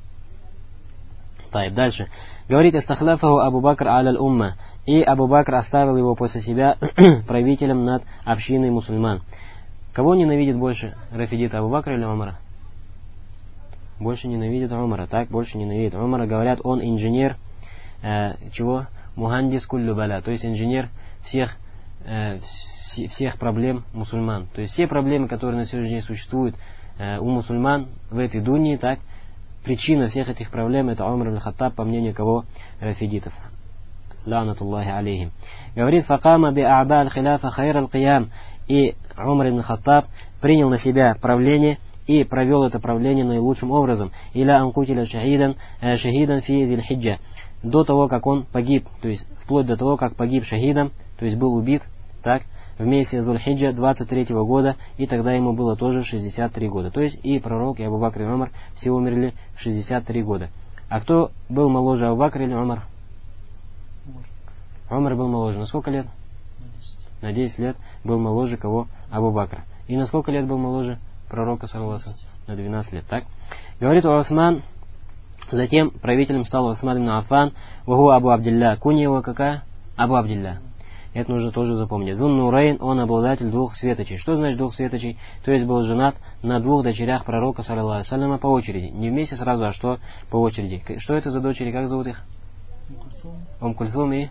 Так, дальше. Говорит, «Астахлафаху Абу Бакр аль умма». И Абу Бакр оставил его после себя правителем над общиной мусульман. Кого ненавидит больше, рафидит, Абу Бакра или Умара? Больше ненавидит Умара, так? Больше ненавидит Умара. Говорят, он инженер, э, чего? Мухандис куллю баля, то есть инженер всех, э, вс всех проблем мусульман. То есть все проблемы, которые на сегодняшний день существуют э, у мусульман в этой дуньи, так? Причина всех этих проблем это Умар ибн Хаттаб, по мнению кого? Рафидитов. Ланатуллахи алейхим. Говорит, факама би а'ба аль-хиляфа хайр аль-киям. И Умар ибн Хаттаб принял на себя правление и провел это правление наилучшим образом. Иля анкутиля шахидан шахидан фи зиль-хиджа. До того, как он погиб, то есть вплоть до того, как погиб шахидом, то есть был убит, так, в месяце Зуль-Хиджа двадцать третьего года, и тогда ему было тоже шестьдесят три года. То есть и пророк, и Абу Бакр, и Умар все умерли в шестьдесят три года. А кто был моложе, Абу Бакр или Умар? Умар был моложе. На сколько лет? На десять лет был моложе кого? Абу Бакра. И на сколько лет был моложе пророка, саллаллаху алейхи ва саллям? На двенадцать лет, так? Говорит Усман, затем правителем стал Усман ибн Аффан, ваху Абу Абдилля. Кунья его какая? Абу Абдилля. Это нужно тоже запомнить. Зун Нурейн, он обладатель двух светочей. Что значит двух светочей? То есть был женат на двух дочерях пророка, саллаллаху алейхи ва салляма, по очереди. Не вместе сразу, а что по очереди. Что это за дочери? Как зовут их? Ум Кульсум и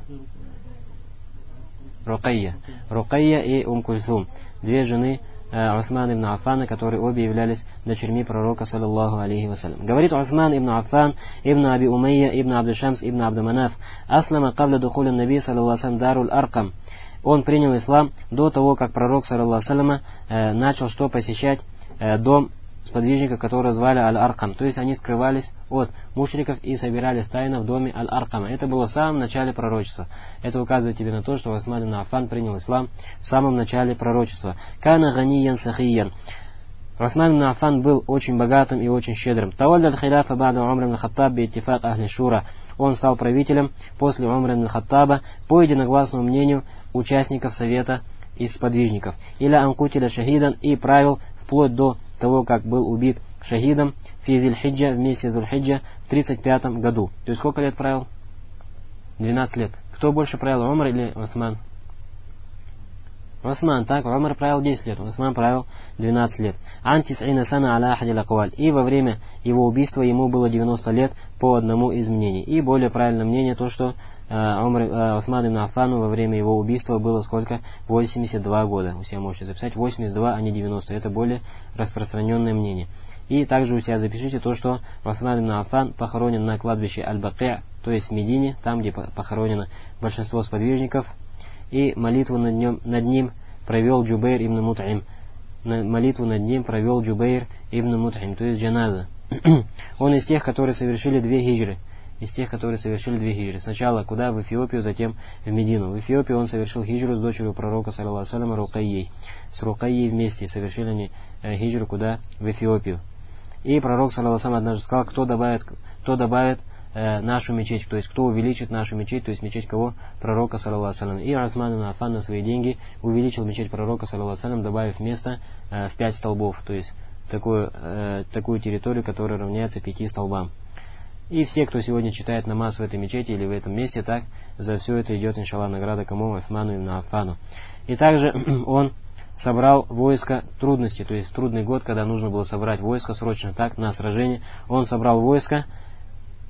Рукайя. Рукайя и Ум Кульсум. Две жены Усман ибн Аффана, которые обе являлись дочерьми пророка, саллаллаху алейхи вассалям. Говорит Усман ибн Аффан, ибн Аби Умайя, ибн Абдушамс, ибн Абдуманаф, аслама кабля духуля наби, саллаллаху алейхи даруль аркам. Он принял ислам до того, как пророк, саллаллаху алейхи э, начал что посещать э, дом сподвижника, которого звали Аль-Аркам. То есть они скрывались от мушриков и собирались тайно в доме Аль-Аркама. Это было в самом начале пророчества. Это указывает тебе на то, что Усман ибн Аффан принял ислам в самом начале пророчества. Кана ганиян сахиян. Усман ибн Аффан был очень богатым и очень щедрым. Тавалля аль-хиляфа ба'да Умар ибн Хаттаб би иттифак ахли шура. Он стал правителем после Умара ибн Хаттаба по единогласному мнению участников совета из сподвижников. Иля анкутиля шахидан, и правил вплоть до того, как был убит шахидом фи зиль-хиджа, в месяце Зуль-Хиджа в тридцать пятом году. То есть сколько лет правил? двенадцать лет. Кто больше правил, Умар или Усман? Усман, так, Умар правил десять лет, Усман правил двенадцать лет. Антис инасана аля ахадил акваль. И во время его убийства ему было девяносто лет по одному из мнений. И более правильное мнение то, что э, Умар, э, Усман ибн Аффану во время его убийства было сколько? восемьдесят два года. У себя можете записать восемьдесят два, а не девяносто. Это более распространенное мнение. И также у себя запишите то, что Усман ибн Аффан похоронен на кладбище Аль-Баки', то есть в Медине, там, где похоронено большинство сподвижников. И молитву над ним, над ним провел Джубейр ибн Мут'им. Молитву над ним провел Джубейр ибн Мут'им, то есть джаназа. Он из тех, которые совершили две хиджры. Из тех, которые совершили две хиджры. Сначала куда? В Эфиопию, затем в Медину. В Эфиопии он совершил хиджру с дочерью пророка, саллаллаху алейхи ва саллям, Рукайей. С Рукайей вместе совершили они хиджру куда? В Эфиопию. И пророк, саллаллаху алейхи ва саллям, однажды сказал, кто добавит, кто добавит нашу мечеть, то есть кто увеличит нашу мечеть, то есть мечеть кого? Пророка, саллаллаху алейхи ва саллям. И Усман ибн Аффан на свои деньги увеличил мечеть пророка, саллаллаху алейхи ва саллям, добавив место э, в пять столбов, то есть такую, э, такую территорию, которая равняется пяти столбам. И все, кто сегодня читает намаз в этой мечети или в этом месте, так, за все это идет, иншаллах, награда кому? Усману ибн Аффану. И также он собрал войско трудности, то есть в трудный год, когда нужно было собрать войско срочно, так, на сражение, он собрал войско,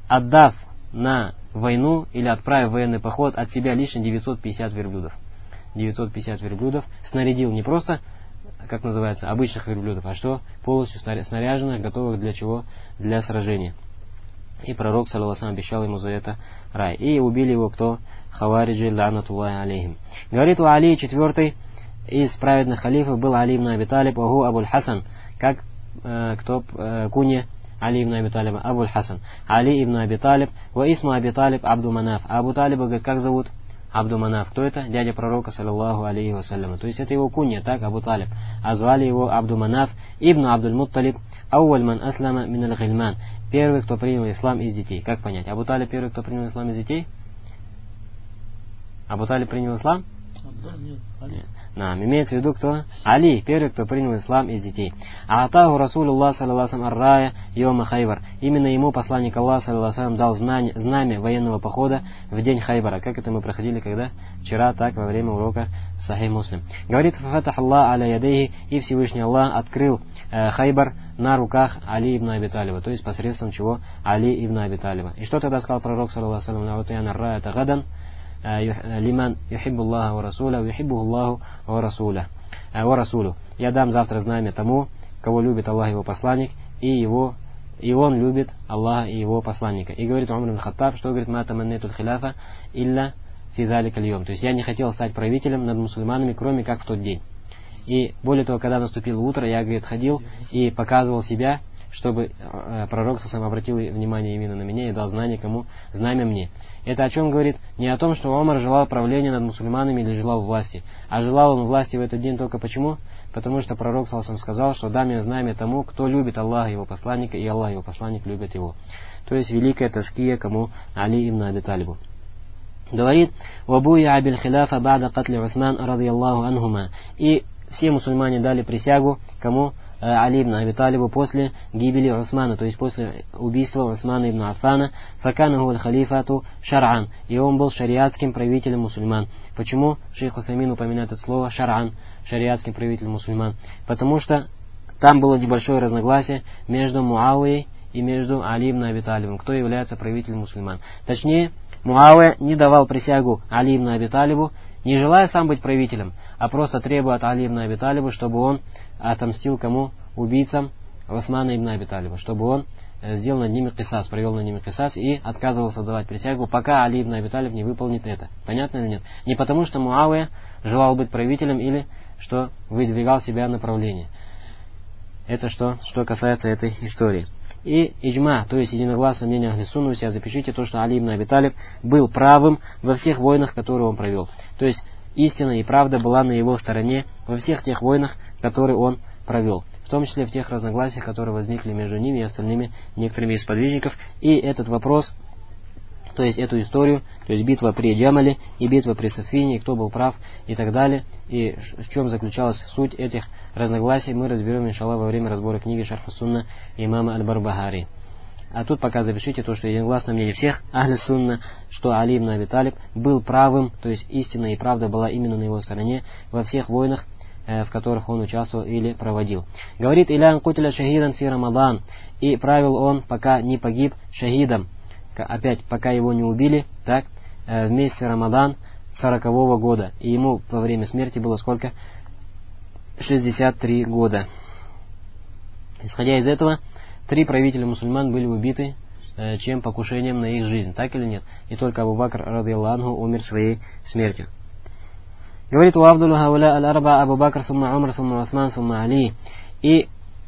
отдав на войну или отправив военный поход от себя лишних девятьсот пятьдесят верблюдов. девятьсот пятьдесят верблюдов, снарядил не просто, как называется, обычных верблюдов, а что? Полностью снаряженных, готовых для чего? Для сражения. И пророк, саллаллаху алейхи ва саллям, обещал ему за это рай. И убили его кто? Хавариджи, ла'натуллахи алейхим. Говорит, у Али четвертый из праведных халифов был Али ибн Аби Талиб, Агу Абуль Хасан, как э, кто э, куня Али ибн Аби Талиба, Абуль Хасан. Али ибн Аби Талиб, ва исма Аби Талиб Абду Манаф. Абу Талиба как зовут? Абду Манаф. Кто это? Дядя пророка, саллаллаху алейхи вассалям. То есть это его кунья, так, Абу Талиб. А звали его Абду Манаф, ибн Абдуль Мутталиб, ауаль ман аслама мин аль-гильман. Первый, кто принял ислам из детей. Как понять? Абу Талиб первый, кто принял ислам из детей? Абу Талиб принял ислам? Нет. Нам имеется в виду кто? Али, первый, кто принял ислам из детей. Аатаху Расулуллах саллаллаху алейхи ар-рая йома Хайбар. Именно ему посланник Аллаха саллаллаху алейхи дал знание, знамя военного похода в день Хайбара. Как это мы проходили когда? Вчера, так, во время урока Сахих Муслим. Говорит, фатах Аллах аля ядейхи, и Всевышний Аллах открыл э, Хайбар на руках Али ибн Аби Талиба. То есть посредством чего? Али ибн Аби Талиба. И что тогда сказал пророк саллаллаху алейхи ва саллям? Лиман юхиббу Аллаха ва расуля, юхиббу Аллаху ва расуля. Ва расулю. Я дам завтра знамя тому, кого любит Аллах и его посланник, и его и он любит Аллаха и его посланника. И говорит Умар ибн Хаттаб, что говорит: ма таманнайту аль-хиляфа илля фи залика аль-йом. То есть я не хотел стать правителем над мусульманами, кроме как в тот день. И более того, когда наступило утро, я, говорит, ходил и показывал себя, чтобы э, пророк сам обратил внимание именно на меня и дал знание кому? Знамя мне. Это о чем говорит? Не о том, что Умар желал правления над мусульманами или желал власти, а желал он власти в этот день только почему? Потому что пророк сам сказал, что дам я знамя тому, кто любит Аллаха и его посланника, и Аллах и его посланник любят его. То есть великая таския кому? Али ибн Аби Талибу. Говорит: «Вабуя абиль хиляфа бада катли Усман ради Аллаху анхума». И все мусульмане дали присягу кому? Али ибн Аби Талибу после гибели Усмана, то есть после убийства Усмана ибн Аффана. Факанаху аль-халифату шар'ан. И он был шариатским правителем мусульман. Почему шейх Усаймин упоминает это слово шар'ан, шариатским правителем мусульман? Потому что там было небольшое разногласие между Муавией и между Али ибн Аби Талибом, кто является правителем мусульман. Точнее, Муавия не давал присягу Али ибн Аби Талибу, не желая сам быть правителем, а просто требуя от Али ибн Аби Талиба, чтобы он отомстил кому? Убийцам Усмана ибн Аби Талиба, чтобы он сделал над ними кисас, провел над ними кисас и отказывался давать присягу, пока Али ибн Аби Талиб не выполнит это. Понятно или нет? Не потому, что Муавия желал быть правителем или что выдвигал себя направление. Это что, что касается этой истории. И иджма, то есть единогласное мнение Ахли Сунны, у себя запишите то, что Али ибн Аби Талиб был правым во всех войнах, которые он провел. То есть истина и правда была на его стороне во всех тех войнах, которые он провел. В том числе в тех разногласиях, которые возникли между ними и остальными некоторыми из подвижников. И этот вопрос, то есть эту историю, то есть битва при Джамале и битва при Сафине, кто был прав и так далее, и в чем заключалась суть этих разногласий, мы разберем, иншаллах, во время разбора книги Шарх ас-Сунна имама Аль-Барбахари. А тут пока запишите то, что единогласное мнение всех Ахли Сунна, что Али ибн Аби Талиб был правым, то есть истина и правда была именно на его стороне во всех войнах, в которых он участвовал или проводил. Говорит: «Илян кутиля шахидан фи Рамадан». И правил он, пока не погиб шахидом, опять, пока его не убили, так, в месяц Рамадан сорокового года. И ему во время смерти было сколько? шестьдесят три года. Исходя из этого, три правителя мусульман были убиты э, чем покушением на их жизнь, так или нет? И только Абу Бакр радийаллаху анху умер своей смертью. Говорит: «У Абдулла хауля аль-арба Абу Бакр, сумма Умар, сумма Усман, сумма Али». И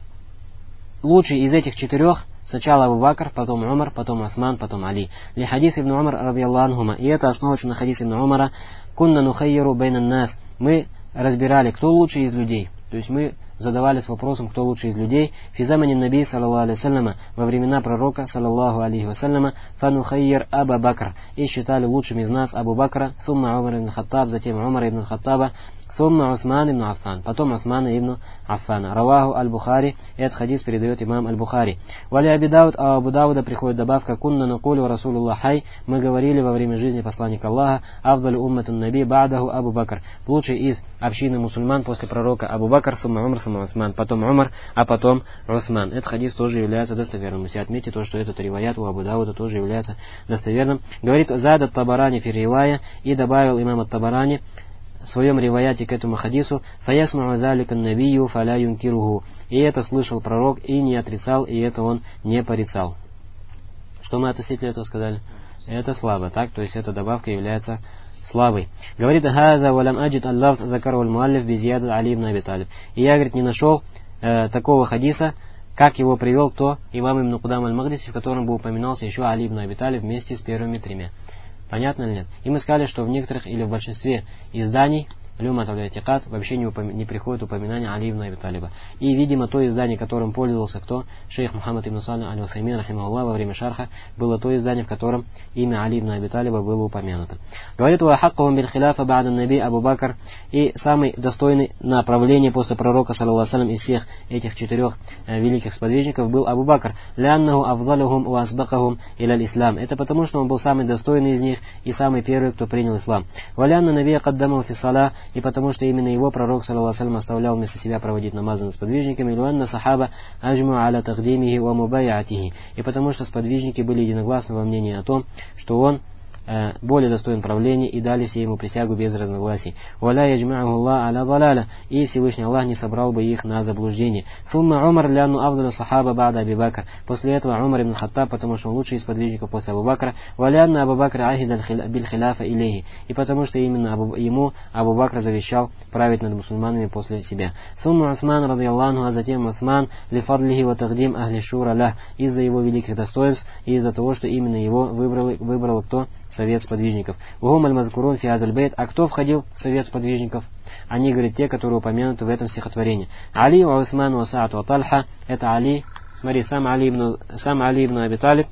лучший из этих четырех сначала Абу Бакр, потом Умар, потом Усман, потом Али. Ли хадис ибн Умар радийаллаху анхума. И это основывается на хадис ибн Умара: «Кунна нухаййиру бейнан нас». Мы разбирали, кто лучший из людей. То есть мы задавались вопросом, кто лучший из людей. Физамани наби, саллаллаху алейхи вассаляма, во времена пророка, саллаллаху алейхи вассаляма, фанухаййир Аба Бакр. И считали лучшим из нас Абу Бакра, сумма Умар ибн Хаттаб, затем Умар ибн Хаттаба, сумма Усман ибн Аффан, потом Усман ибн Аффана. Раваху аль-Бухари, этот хадис передает имам аль-Бухари. Вали Аби Дауд, а Абу Дауда приходит добавка: «Кунна нукулю Расулуллах хай». Мы говорили во время жизни посланника Аллаха: «Авдалю умматун наби ба'даху Абу Бакр». Лучший из общины мусульман после пророка Абу Бакр, сумма Умар, сумма Усман, потом Умар, а потом Усман. Этот хадис тоже является достоверным. Если отметьте то, что этот риваят у Абу Дауда тоже является достоверным. Говорит: «Зада Табарани фи ривая», и добавил имам ат-Табарани в своем риваяте к этому хадису: «Фаясмау залика набию фаля юнкируху». И это слышал пророк и не отрицал, и это он не порицал. Что мы относительно этого сказали? Это слабо, так? То есть эта добавка является слабой. Говорит: «Хаза валям аджид аллаф закару аль-муаллиф безьяд Али ибн Аби Талиб». И я, говорит, не нашел э, такого хадиса, как его привел кто? Имам ибн Кудам аль-Магдиси, в котором бы упоминался еще Али ибн Аби Талиб вместе с первыми тремя. Понятно или нет? И мы сказали, что в некоторых или в большинстве изданий Люмат аль-Атикад вообще не, упом... не приходит упоминание Али ибн Аби Талиба. И, видимо, то издание, которым пользовался кто? Шейх Мухаммад ибн Салих аль-Усаймин, рахимахуллах, во время шарха, было то издание, в котором имя Али ибн Аби Талиба было упомянуто. Говорит: «Уахаккахум биль хиляфа ба'да наби Абу Бакр». И самый достойный направления после пророка, саллаллаху алейхи ва саллям, из всех этих четырех э, великих сподвижников был Абу Бакр. «Ляннаху афдалухум ва асбакахум иля ислам». Это потому, что он был самый достойный из них и самый первый, кто принял ислам. «Валянна набия каддаму фи салах». И потому что именно его пророк, саллаллаху алейхи ва саллям, оставлял вместо себя проводить намазы над сподвижниками. «Луанна сахаба аджму аля тагдимихи ва мубайатихи». И потому что сподвижники были единогласны во мнении о том, что он э, более достоин правления, и дали все ему присягу без разногласий. «Валя яджма'аху Аллах аля далаля». И Всевышний Аллах не собрал бы их на заблуждение. «Сумма Умар лянну афдалю сахаба ба'да Аби Бакр». После этого Умар ибн Хаттаб, потому что он лучший из сподвижников после Абу Бакра. «Валянна Абу Бакр ахида биль хиляфа илейхи». И потому что именно Абу, ему Абу Бакр завещал править над мусульманами после себя. «Сумма Усман радийаллаху», а затем Усман лифадлихи ва тагдим ахли шура лях, из-за его великих достоинств и из-за того, что именно его выбрал, выбрал кто? Совет сподвижников. «Угум аль-мазкурун фи азаль бейт». А кто входил в совет сподвижников? Они, говорят, те, которые упомянуты в этом стихотворении. «Али ва Усман ва Саад ва Тальха». Это Али, смотри, сам Али ибн, сам Али ибн Аби Талиб,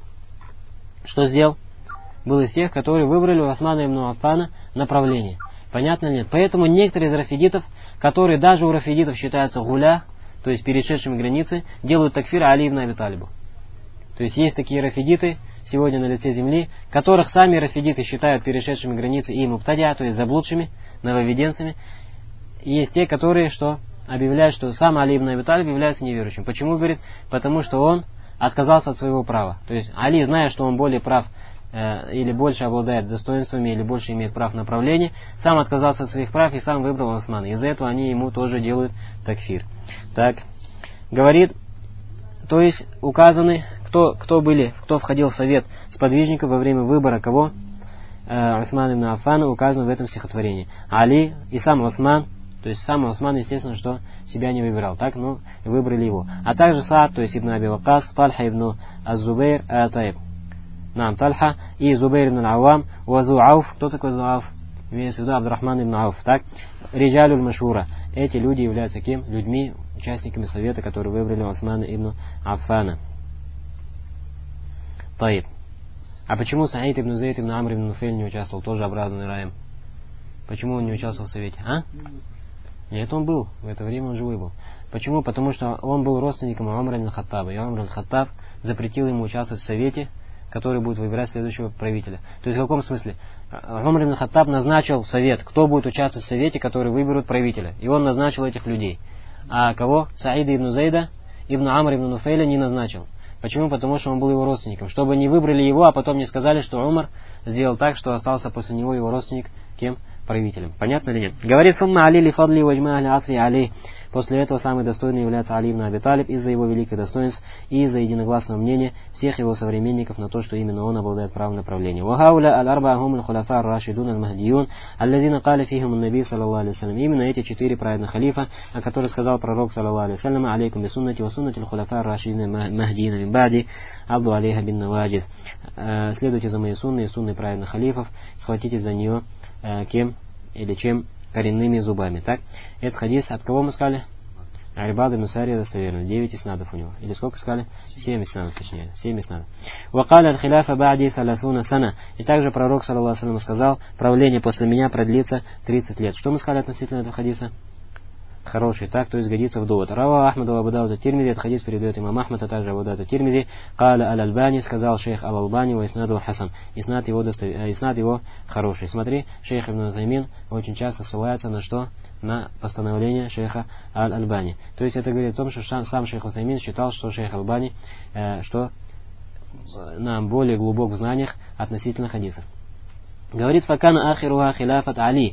что сделал? Был из тех, которые выбрали у Усмана ибн Аффана направление. Понятно ли нет? Поэтому некоторые из рафидитов, которые даже у рафидитов считаются гуля, то есть перешедшими границы, делают такфир Али ибн Аби Талибу. То есть есть такие рафидиты сегодня на лице земли, которых сами рафидиты считают перешедшими границы и муптадя, то есть заблудшими, нововведенцами. И есть те, которые что объявляют, что сам Али ибн Аби Талиб является неверующим. Почему, говорит? Потому что он отказался от своего права. То есть Али, зная, что он более прав э, или больше обладает достоинствами, или больше имеет прав на правление, сам отказался от своих прав и сам выбрал Усмана. Из-за этого они ему тоже делают такфир. Так, говорит, то есть указаны, кто, кто были, кто входил в совет сподвижников во время выбора кого? Э, Усман ибн Аффана указан в этом стихотворении. Али и сам Усман. То есть сам Усман, естественно, что себя не выбирал, так, ну, выбрали его. А также Саад, то есть ибн Аби Ваккас, Тальха ибн Az-Зубейр, а, Таиб. Нам, Тальха, и Зубейр ибн Ауам, Уазу Ауф. Кто такой Зу Ауф? Имеется в виду Абдурахман ибн Ауф, так? Риджалюль Машура. Эти люди являются кем? Людьми, участниками совета, которые выбрали Усмана ибн Аффана. Таиб. А почему Саид ибн Зейд ибн Амр ибн Нуфель не участвовал? Тоже обрадованный раем. Почему он не участвовал в совете? А? Нет, он был. В это время он живой был. Почему? Потому что он был родственником Умара ибн Хаттаба. И Умар ибн Хаттаб запретил ему участвовать в совете, который будет выбирать следующего правителя. То есть в каком смысле? Умар ибн Хаттаб назначил совет, кто будет участвовать в совете, который выберут правителя. И он назначил этих людей. А кого? Саида ибн Зейда, ибн Амр ибн Нуфейля не назначил. Почему? Потому что он был его родственником. Чтобы не выбрали его, а потом не сказали, что Умар сделал так, что остался после него его родственник кем? Правителем. Понятно ли нет? Говорит: «Сумма Али ли фадли ваджма али асри Али». После этого самый достойный является Али ибн Аби Талиб из-за его великих достоинств и из-за единогласного мнения всех его современников на то, что именно он обладает правом направления. «Вахауля аль-арба хум аль-хуляфа ар-рашидун аль-махдиюн, алладина кали фихум ан-наби саллаллаху алейхи ва саллям». Именно эти четыре праведных халифа, о которых сказал пророк саллаллаху алейхи ва саллям: «Алейкум бисуннати ва суннати аль-хуляфа ар-рашидин аль-махдиин мин ба'ди, абду алейха бин наваджид». Следуйте за моей сунной и сунной праведных халифов, схватитесь за нее кем или чем? Коренными зубами. Так? Этот хадис от кого мы сказали? Арибад ибн Сария достоверно. Девять иснадов у него. Или сколько сказали? Семь иснадов, точнее. Семь иснадов. Вакаля аль-хиляфа ба'ди саласуна сана. И также пророк, саллаллаху алейхи ва саллям, сказал: правление после меня продлится тридцать лет. Что мы сказали относительно этого хадиса? Хороший, так, то есть годится в довод. Рава Ахмаду Абу Дауд ат-Тирмизи, этот хадис передает имам Ахмад, а также Абу Дауд ат-Тирмизи. Каля аль-Альбани, сказал шейх аль-Албани, ва иснаду хасан. Иснад его, достав... иснад его хороший. Смотри, шейх ибн Узаймин очень часто ссылается на что? На постановление шейха аль-Альбани. То есть это говорит о том, что сам шейх Узаймин считал, что шейх Албани, э, что нам более глубок в знаниях относительно хадисов. Говорит: «Факана ахируха хиляфат Али».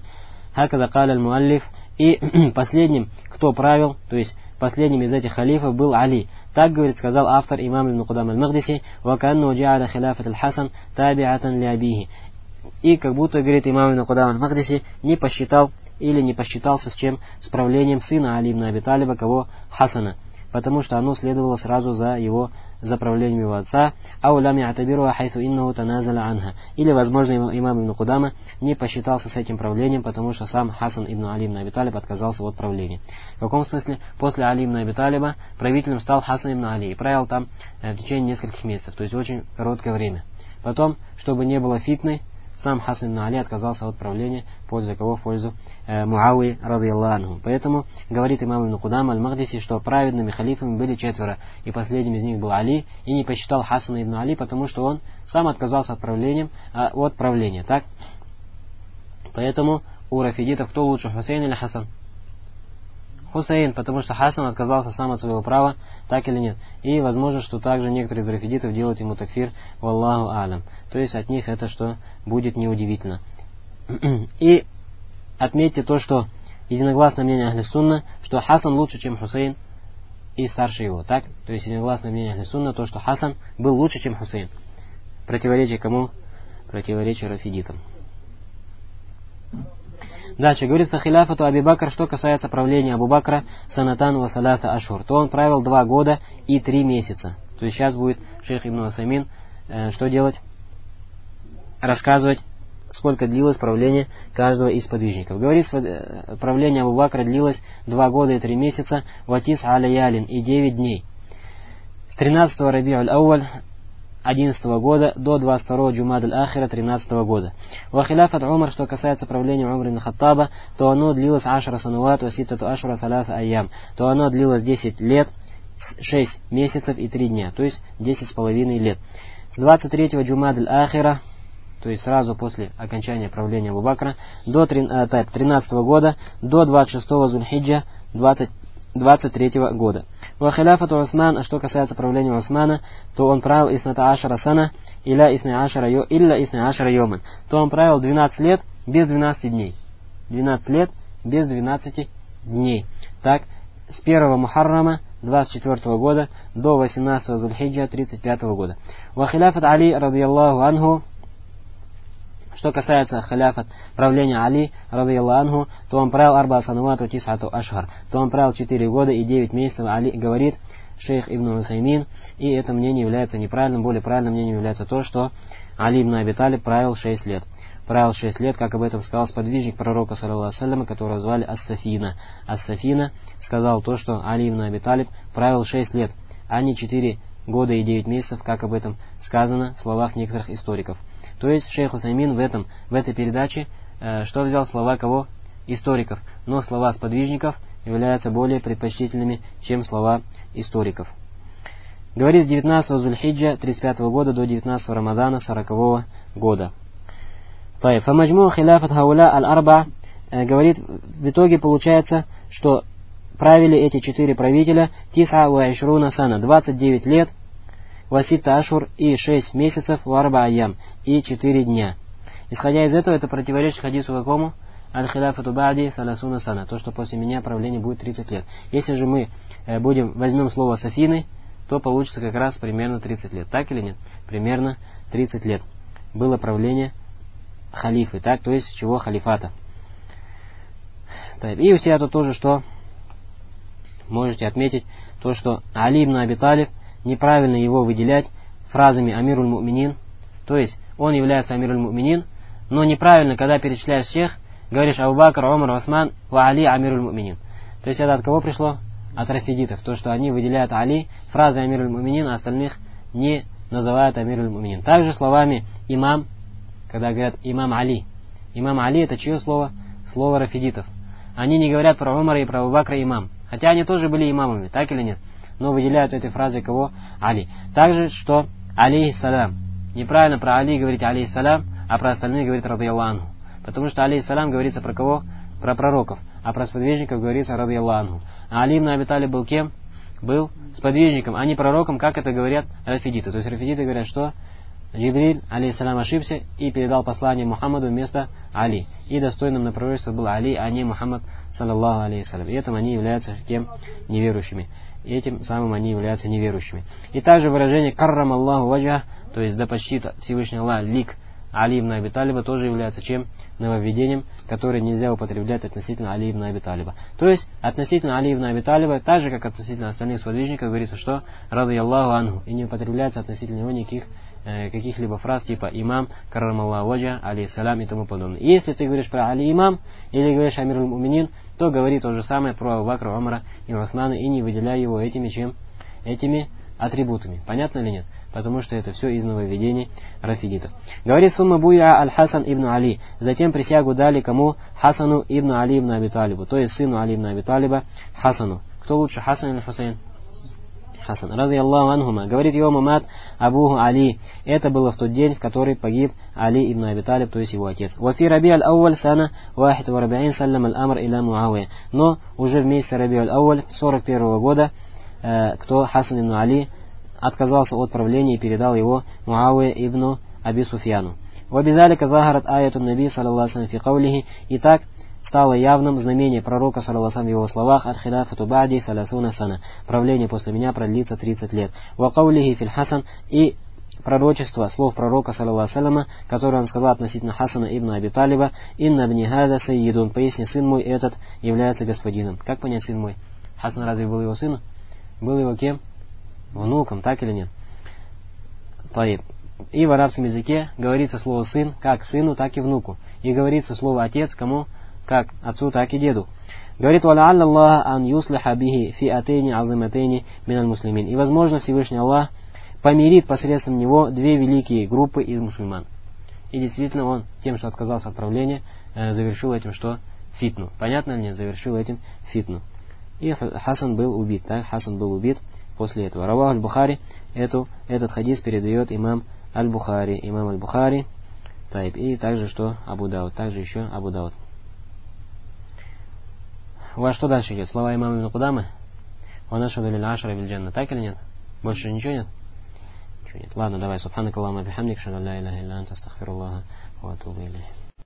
Хакада каля аль-муаллиф. И последним, кто правил, то есть последним из этих халифов был Али. Так, говорит, сказал автор имам ибн Кудам аль-Магдиси: «Ваканну джа'аля хиляфат аль-Хасан таби'атан ли абихи». И как будто, говорит имам ибн Кудам аль-Магдиси, не посчитал или не посчитался с чем? С правлением сына Али ибн Аби Талиба, кого? Хасана. Потому что оно следовало сразу за его, за правлением его отца. Ау лам я'табируа хайту иннаху таназаля анха. Или, возможно, имам ибн Кудама не посчитался с этим правлением, потому что сам Хасан ибн Али ибн Аби Талиб отказался от правления. В каком смысле? После Али ибн Аби Талиба правителем стал Хасан ибн Али и правил там в течение нескольких месяцев, то есть очень короткое время. Потом, чтобы не было фитны, сам Хасан ибн Али отказался от правления, в пользу кого? В пользу э, Муавии радийаллаху анху. Поэтому говорит имам ибн Кудам аль-Магдиси, что праведными халифами были четверо, и последним из них был Али, и не посчитал Хасана ибн Али, потому что он сам отказался от правления, а, от правления, так? Поэтому у рафидитов кто лучше, Хусейн или Хасан? Хусейн, потому что Хасан отказался сам от своего права, так или нет. И возможно, что также некоторые из рафидитов делают ему такфир, валлаху алям. То есть от них это что будет неудивительно. И отметьте то, что единогласное мнение Ахли Сунна, что Хасан лучше, чем Хусейн и старше его, так? То есть единогласное мнение Ахли Сунна, то, что Хасан был лучше, чем Хусейн. Противоречие кому? Противоречие рафидитам. Дальше говорит фахиляфату Аби Бакр, что касается правления Абу Бакра санатан ва салата ашур, то он правил два года и три месяца. То есть сейчас будет шейх Ибн Усаймин э, что делать? Рассказывать, сколько длилось правление каждого из подвижников. Говорит, э, правление Абу Бакра длилось два года и три месяца, ватис аля-ялин, и девять дней. С тринадцатого Раби'уль Ауаль одиннадцатого года до двадцать второго Джумад аль-Ахира тринадцатого года. Ва хиляфат Умар, что касается правления Умара ибн Хаттаба, то оно длилось ашра санават ва ситтату ашра саласа айям, то оно длилось десять лет, шесть месяцев и три дня, то есть десять с половиной лет. С двадцать третьего Джумад аль-Ахира, то есть сразу после окончания правления Абу Бакра, до тринадцатого года до двадцать шестого Зульхиджа двадцать третьего года. Ва хиляфату Усман, а что касается правления Усмана, то он правил исната ашара сана илля исна ашара йо илля исна ашара йоман, то он правил двенадцать лет без двенадцати дней. двенадцать лет без двенадцати дней. Так, с первого Мухаррама двадцать четвёртого года до восемнадцатого Зульхиджа тридцать пятого года. Ва хиляфат Али радийаллаху анху, что касается халяфат правления Али, радийаллаху анху, то он правил арба санавату тисату ашхар, то он правил четыре года и девять месяцев. Али говорит шейх Ибн Усаймин, и это мнение является неправильным. Более правильным мнением является то, что Али ибн Аби Талиб правил шесть лет. Правил шесть лет, как об этом сказал сподвижник пророка, саллаллаху алейхи ва саллям, которого звали Ас-Сафина. Ас-Сафина сказал то, что Али ибн Аби Талиб правил шесть лет, а не четыре года и девять месяцев, как об этом сказано в словах некоторых историков. То есть шейх Усаймин в, этом, в этой передаче э, что взял? Слова кого? Историков. Но слова сподвижников являются более предпочтительными, чем слова историков. Говорит, с девятнадцатого Зульхиджа тридцать пятого года до девятнадцатого Рамадана сорокового года. Фамаджму хиляфат хауля аль-арба, говорит, в итоге получается, что правили эти четыре правителя тиса ва ишруна сана, двадцать девять лет, васита ашур, и шесть месяцев, варба айям, и четыре дня. Исходя из этого, это противоречит хадису какому? Аль-хиляфату ба'ди саласуна сана, то, что после меня правление будет тридцать лет. Если же мы э, будем, возьмем слово Сафины, то получится как раз примерно тридцать лет. Так или нет? Примерно тридцать лет было правление халифы, так, то есть чего? Халифата. И у себя тут тоже что? Можете отметить то, что Али ибн Аби Талиб, неправильно его выделять фразами Амируль Му'минин, то есть он является Амируль Му'минин, но неправильно, когда перечисляешь всех, говоришь Абу Бакр, Умар, Усман, ва Али Амируль Му'минин. То есть это от кого пришло? От рафидитов. То, что они выделяют Али фразой Амируль Му'минин, а остальных не называют Амируль Му'минин. Также словами имам, когда говорят имам Али. Имам Али это чье слово? Слово рафидитов. Они не говорят про Умара и про Абу Бакра имам. Хотя они тоже были имамами, так или нет? Но выделяют этой фразой кого? Али. Также, что алейхиссалям. Неправильно про Али говорить алейхиссалям, а про остальных говорит радийаллаху анху. Потому что алейхиссалям говорится про кого? Про пророков. А про сподвижников говорится радийаллаху анху. А Али ибн Аби Талиб был кем? Был сподвижником, а не пророком, как это говорят рафидиты. То есть рафидиты говорят, что Джибриль, алейхиссалям, ошибся и передал послание Мухаммаду вместо Али. И достойным на пророчество был Али, а не Мухаммад, саллаллаху алейхиссалям. И этим они являются кем? Неверующими. И этим самым они являются неверующими. И также выражение «каррам Аллаху ваджах», то есть да почтит Всевышний Аллах лик Али ибн Аби Талиба, тоже является чем? Нововведением, которое нельзя употреблять относительно Али ибн Аби Талиба. То есть относительно Али ибн Аби Талиба, так же как относительно остальных сподвижников, говорится, что «ради Аллаху анху», и не употребляется относительно него никаких э, каких-либо фраз типа «имам», «каррам Аллаху ваджах», «алейхиссалям» и тому подобное. И если ты говоришь про Али имам или говоришь Амируль Муминин, то говори то же самое про Абу Бакра, Умара и Усмана и не выделяй его этими чем? Этими атрибутами. Понятно или нет? Потому что это все из нововведений рафидитов. Говорит сумма буя аль-Хасан ибн Али. Затем присягу дали кому? Хасану ибн Али ибн Аби Талибу. То есть сыну Али ибн Аби Талиба, Хасану. Кто лучше, Хасан или Хусейн? Хасан. Рази Аллаху анхума. Говорит его мамат Абуху Али. Это было в тот день, в который погиб Али ибн Аби Талиб, то есть его отец. Вафи Раби аль-Ауаль сана вахид ва рабиин саллам аль-амр иля Муавия. Но уже в месяце Раби аль-Ауаль сорок первого года, э, кто Хасан ибн Али отказался от правления и передал его Муавия ибн Аби Суфьяну. Вабидалика захарат аятун наби саллаллаху алейхи фи каулихи. И так стало явным знамение пророка саллаллаху в его словах «Ат-хиляфату ба'ди саласуна сана». Правление после меня продлится тридцать лет. Ва каулихи фил Хасан. И пророчество слов пророка саллаллаху, которое он сказал относительно Хасана ибн Аби Талиба: «Инна бни хада сайидун». Поясни, сын мой этот является господином. Как понять сын мой? Хасан разве был его сыном? Был его кем? Внуком, так или нет? Таиб. И в арабском языке говорится слово «сын» как сыну, так и внуку. И говорится слово «отец» кому? Как отцу, так и деду. Говорит: «Вала'алля Аллаха ан юслиха бихи фиатейни азиматейни миналь муслимин». И возможно Всевышний Аллах помирит посредством него две великие группы из мусульман. И действительно он тем, что отказался от правления, завершил этим что? Фитну. Понятно ли нет? Завершил этим фитну. И Хасан был убит. Так? Хасан был убит после этого. Равах аль-Бухари, эту, этот хадис передает имам аль-Бухари. Имам аль-Бухари. Таиб. И также что? Абу Дауд. Также еще Абу Дауд. У вас что дальше идет? Слова имама ибн Кудамы? «Ванашаду лиль ашра биль джанна». Так или нет? Больше ничего нет? Ничего нет. Ладно, давай. Субханакаллахумма бихамдик, шаду ла иляха илля анта, астагфируллаха ва атубу илейх.